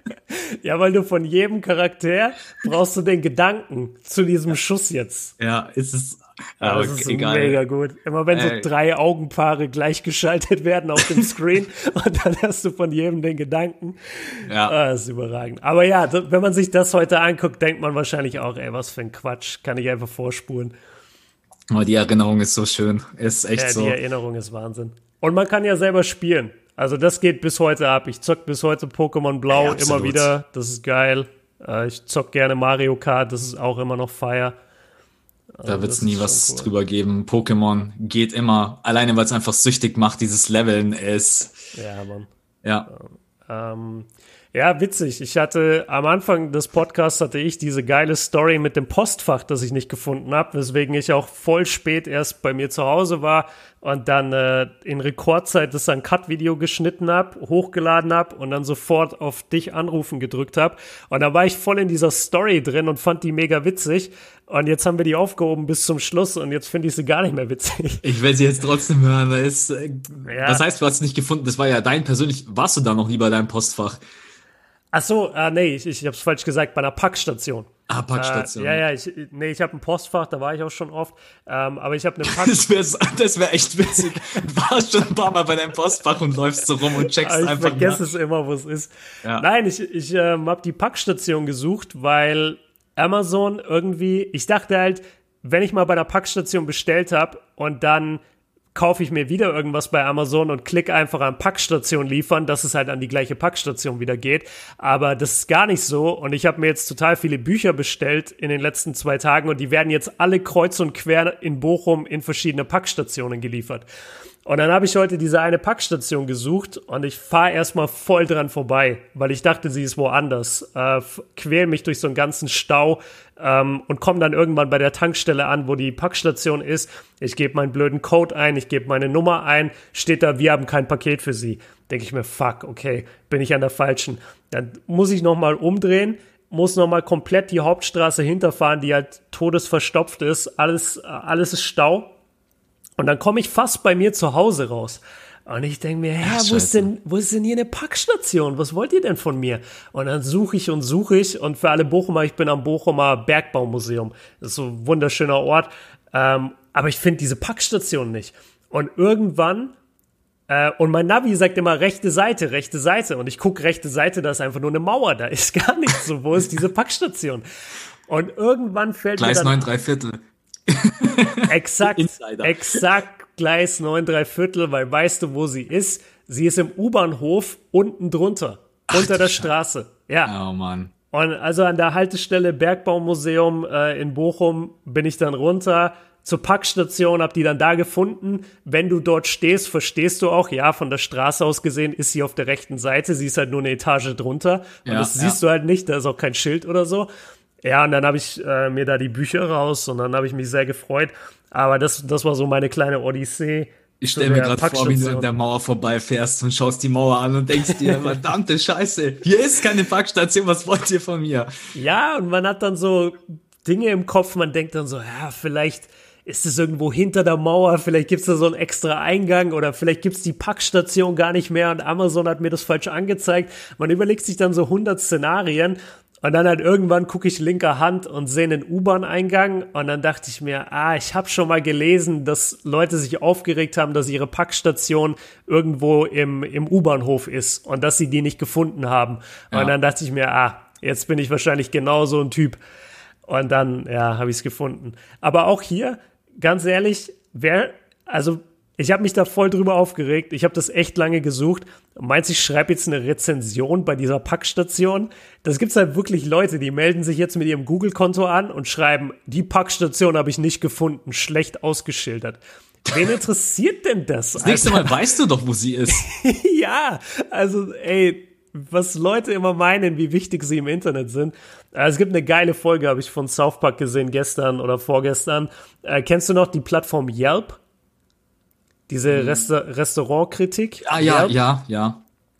[SPEAKER 2] Ja, weil du von jedem Charakter brauchst du den Gedanken zu diesem Schuss jetzt.
[SPEAKER 1] Ja, ist es.
[SPEAKER 2] Ja, das ist egal. Mega gut. Immer wenn Ey. so drei Augenpaare gleichgeschaltet werden auf dem Screen und dann hast du von jedem den Gedanken. Ja. Ah, das ist überragend. Aber ja, wenn man sich das heute anguckt, denkt man wahrscheinlich auch, ey, was für ein Quatsch. Kann ich einfach vorspulen.
[SPEAKER 1] Aber die Erinnerung ist so schön. Ist echt
[SPEAKER 2] ja,
[SPEAKER 1] so.
[SPEAKER 2] Die Erinnerung ist Wahnsinn. Und man kann ja selber spielen. Also das geht bis heute ab. Ich zock bis heute Pokémon Blau ja, immer wieder. Das ist geil. Ich zock gerne Mario Kart. Das ist auch immer noch Fire.
[SPEAKER 1] Da also wird es nie was cool. drüber geben. Pokémon geht immer. Alleine, weil es einfach süchtig macht, dieses Leveln ist.
[SPEAKER 2] Ja, Mann.
[SPEAKER 1] Ja.
[SPEAKER 2] Ähm, ja, witzig. Ich hatte am Anfang des Podcasts hatte ich diese geile Story mit dem Postfach, das ich nicht gefunden habe, weswegen ich auch voll spät erst bei mir zu Hause war und dann äh, in Rekordzeit das ein Cut-Video geschnitten habe, hochgeladen habe und dann sofort auf dich anrufen gedrückt habe. Und da war ich voll in dieser Story drin und fand die mega witzig. Und jetzt haben wir die aufgehoben bis zum Schluss und jetzt finde ich sie gar nicht mehr witzig.
[SPEAKER 1] Ich will sie jetzt trotzdem hören. Das, ist, äh, ja. das heißt, du hast es nicht gefunden. Das war ja dein persönlich. Warst du da noch lieber deinem Postfach?
[SPEAKER 2] Ach so, äh, nee, ich, ich habe es falsch gesagt, bei einer Packstation.
[SPEAKER 1] Ah, Packstation.
[SPEAKER 2] Äh, ja, ja, ich, nee, ich habe ein Postfach, da war ich auch schon oft, ähm, aber ich habe eine
[SPEAKER 1] Packstation. Das wäre das wär echt witzig. Du warst schon ein paar Mal bei deinem Postfach und läufst so rum und checkst
[SPEAKER 2] ich
[SPEAKER 1] einfach
[SPEAKER 2] Ich vergesse nach. es immer, wo es ist. Ja. Nein, ich, ich ähm, habe die Packstation gesucht, weil Amazon irgendwie, ich dachte halt, wenn ich mal bei einer Packstation bestellt habe und dann kaufe ich mir wieder irgendwas bei Amazon und klicke einfach an Packstation liefern, dass es halt an die gleiche Packstation wieder geht. Aber das ist gar nicht so und ich habe mir jetzt total viele Bücher bestellt in den letzten zwei Tagen und die werden jetzt alle kreuz und quer in Bochum in verschiedene Packstationen geliefert. Und dann habe ich heute diese eine Packstation gesucht und ich fahre erstmal voll dran vorbei, weil ich dachte, sie ist woanders. Äh, quäl mich durch so einen ganzen Stau ähm, und komme dann irgendwann bei der Tankstelle an, wo die Packstation ist. Ich gebe meinen blöden Code ein, ich gebe meine Nummer ein, steht da, wir haben kein Paket für Sie. Denke ich mir, fuck, okay, bin ich an der falschen. Dann muss ich nochmal umdrehen, muss nochmal komplett die Hauptstraße hinterfahren, die halt todesverstopft ist. Alles, alles ist Stau. Und dann komme ich fast bei mir zu Hause raus. Und ich denke mir, ja, wo ist denn, wo ist denn hier eine Packstation? Was wollt ihr denn von mir? Und dann suche ich und suche ich. Und für alle Bochumer, ich bin am Bochumer Bergbaumuseum. Das ist so ein wunderschöner Ort. Ähm, aber ich finde diese Packstation nicht. Und irgendwann, äh, und mein Navi sagt immer rechte Seite, rechte Seite. Und ich gucke rechte Seite, da ist einfach nur eine Mauer. Da ist gar nichts so. Wo ist diese Packstation? Und irgendwann fällt
[SPEAKER 1] Gleis
[SPEAKER 2] mir dann...
[SPEAKER 1] neun, drei Viertel.
[SPEAKER 2] Exakt, exakt Gleis neun, drei Viertel, weil weißt du, wo sie ist? Sie ist im U-Bahnhof unten drunter, Ach, unter der Straße. Ja.
[SPEAKER 1] Oh Mann.
[SPEAKER 2] Und also an der Haltestelle Bergbaumuseum äh, in Bochum bin ich dann runter zur Packstation, hab die dann da gefunden. Wenn du dort stehst, verstehst du auch, ja, von der Straße aus gesehen ist sie auf der rechten Seite, sie ist halt nur eine Etage drunter. Und ja, das ja. siehst du halt nicht, da ist auch kein Schild oder so. Ja, und dann habe ich äh, mir da die Bücher raus und dann habe ich mich sehr gefreut. Aber das, das war so meine kleine Odyssee.
[SPEAKER 1] Ich stelle mir gerade vor, wie du an der Mauer vorbeifährst und schaust die Mauer an und denkst dir, verdammte Scheiße, hier ist keine Packstation, was wollt ihr von mir?
[SPEAKER 2] Ja, und man hat dann so Dinge im Kopf, man denkt dann so, ja, vielleicht ist es irgendwo hinter der Mauer, vielleicht gibt's da so einen extra Eingang oder vielleicht gibt's die Packstation gar nicht mehr und Amazon hat mir das falsch angezeigt. Man überlegt sich dann so hundert Szenarien. Und dann halt irgendwann gucke ich linker Hand und sehe einen U-Bahn-Eingang und dann dachte ich mir, ah, ich habe schon mal gelesen, dass Leute sich aufgeregt haben, dass ihre Packstation irgendwo im, im U-Bahnhof ist und dass sie die nicht gefunden haben. Ja. Und dann dachte ich mir, ah, jetzt bin ich wahrscheinlich genau so ein Typ. Und dann, ja, habe ich es gefunden. Aber auch hier, ganz ehrlich, wer, also ich habe mich da voll drüber aufgeregt. Ich habe das echt lange gesucht. Meinst du, ich schreibe jetzt eine Rezension bei dieser Packstation? Das gibt's halt wirklich Leute, die melden sich jetzt mit ihrem Google-Konto an und schreiben, die Packstation habe ich nicht gefunden, schlecht ausgeschildert. Wen interessiert denn das?
[SPEAKER 1] Das nächste Mal weißt du doch, wo sie ist.
[SPEAKER 2] Ja, also ey, was Leute immer meinen, wie wichtig sie im Internet sind. Es gibt eine geile Folge, habe ich von South Park gesehen, gestern oder vorgestern. Äh, kennst du noch die Plattform Yelp? Diese Resta- Restaurantkritik.
[SPEAKER 1] Ah, ja, Yelp. ja, ja.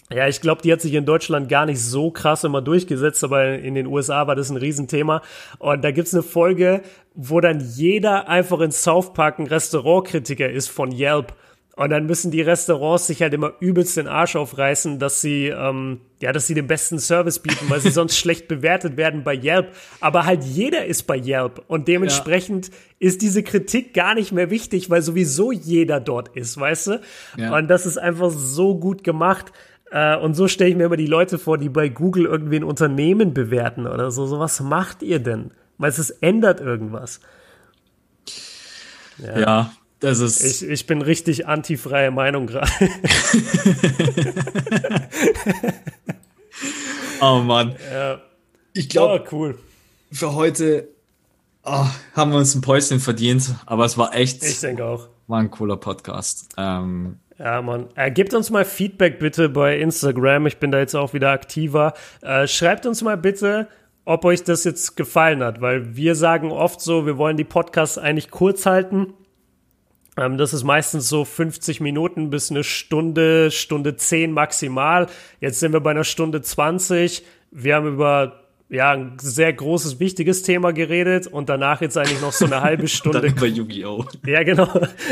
[SPEAKER 2] Ja, ich glaube, die hat sich in Deutschland gar nicht so krass immer durchgesetzt, aber in den U S A war das ein Riesenthema. Und da gibt's eine Folge, wo dann jeder einfach in South Park ein Restaurantkritiker ist von Yelp. Und dann müssen die Restaurants sich halt immer übelst den Arsch aufreißen, dass sie, ähm, ja, dass sie den besten Service bieten, weil sie sonst schlecht bewertet werden bei Yelp. Aber halt jeder ist bei Yelp. Und dementsprechend ja. ist diese Kritik gar nicht mehr wichtig, weil sowieso jeder dort ist, weißt du? Ja. Und das ist einfach so gut gemacht. Und so stelle ich mir immer die Leute vor, die bei Google irgendwie ein Unternehmen bewerten oder so. So, was macht ihr denn? Weil es ändert irgendwas.
[SPEAKER 1] Ja, ja, das ist...
[SPEAKER 2] Ich, ich bin richtig anti-freie Meinung gerade.
[SPEAKER 1] Oh Mann.
[SPEAKER 2] Ja.
[SPEAKER 1] Ich glaube,
[SPEAKER 2] oh, cool.
[SPEAKER 1] Für heute oh, haben wir uns ein Päuschen verdient, aber es war echt...
[SPEAKER 2] Ich denke auch.
[SPEAKER 1] War ein cooler Podcast. Ähm...
[SPEAKER 2] Ja, Mann. Äh, gebt uns mal Feedback bitte bei Instagram. Ich bin da jetzt auch wieder aktiver. Äh, schreibt uns mal bitte, ob euch das jetzt gefallen hat, weil wir sagen oft so, wir wollen die Podcasts eigentlich kurz halten. Ähm, das ist meistens so fünfzig Minuten bis eine Stunde, Stunde zehn maximal. Jetzt sind wir bei einer Stunde zwanzig. Wir haben über ja, ein sehr großes, wichtiges Thema geredet und danach jetzt eigentlich noch so eine halbe Stunde.
[SPEAKER 1] Dann über Yu-Gi-Oh!
[SPEAKER 2] Ja, genau.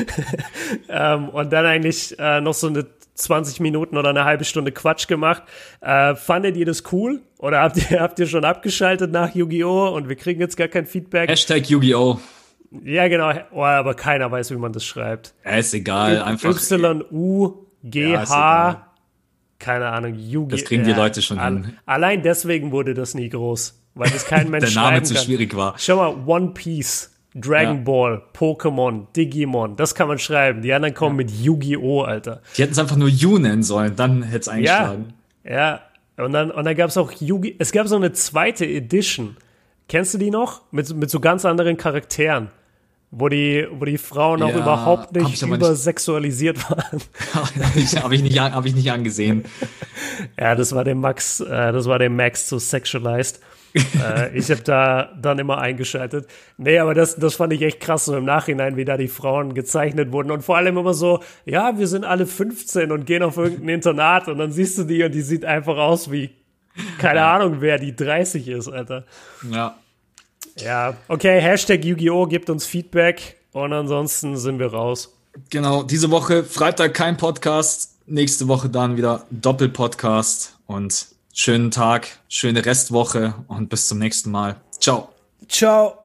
[SPEAKER 2] ähm, und dann eigentlich äh, noch so eine zwanzig Minuten oder eine halbe Stunde Quatsch gemacht. Äh, fandet ihr das cool? Oder habt ihr, habt ihr schon abgeschaltet nach Yu-Gi-Oh! Und wir kriegen jetzt gar kein Feedback?
[SPEAKER 1] Hashtag Yu-Gi-Oh!
[SPEAKER 2] Ja, genau. Oh, aber keiner weiß, wie man das schreibt.
[SPEAKER 1] Ja, ist egal. Einfach
[SPEAKER 2] Y U G H Ja, keine Ahnung, Yu-Gi-Oh!
[SPEAKER 1] Das kriegen die Leute schon
[SPEAKER 2] All,
[SPEAKER 1] hin.
[SPEAKER 2] Allein deswegen wurde das nie groß, weil das kein Mensch
[SPEAKER 1] Der Name
[SPEAKER 2] schreiben
[SPEAKER 1] zu
[SPEAKER 2] kann.
[SPEAKER 1] schwierig war.
[SPEAKER 2] Schau mal, One Piece, Dragon ja. Ball, Pokémon, Digimon, das kann man schreiben. Die anderen kommen ja. mit Yu-Gi-Oh!, Alter.
[SPEAKER 1] Die hätten es einfach nur Yu nennen sollen, dann hätte es eingeschlagen.
[SPEAKER 2] Ja, ja. Und dann, und dann gab es auch Yu-Gi, es gab so eine zweite Edition. Kennst du die noch? Mit, mit so ganz anderen Charakteren. Wo die, wo die Frauen auch ja, überhaupt nicht übersexualisiert nicht. waren.
[SPEAKER 1] Habe ich, hab ich, nicht, hab ich nicht angesehen.
[SPEAKER 2] Ja, das war dem Max, äh, das war dem Max zu sexualized. äh, ich habe da dann immer eingeschaltet. Nee, aber das, das fand ich echt krass, so im Nachhinein, wie da die Frauen gezeichnet wurden. Und vor allem immer so, ja, wir sind alle fünfzehn und gehen auf irgendein Internat und dann siehst du die und die sieht einfach aus wie, keine ja. Ahnung, wer die dreißig ist, Alter.
[SPEAKER 1] Ja.
[SPEAKER 2] Ja, okay, Hashtag Yu-Gi-Oh! Gibt uns Feedback und ansonsten sind wir raus.
[SPEAKER 1] Genau, diese Woche Freitag kein Podcast, nächste Woche dann wieder Doppelpodcast und schönen Tag, schöne Restwoche und bis zum nächsten Mal. Ciao.
[SPEAKER 2] Ciao.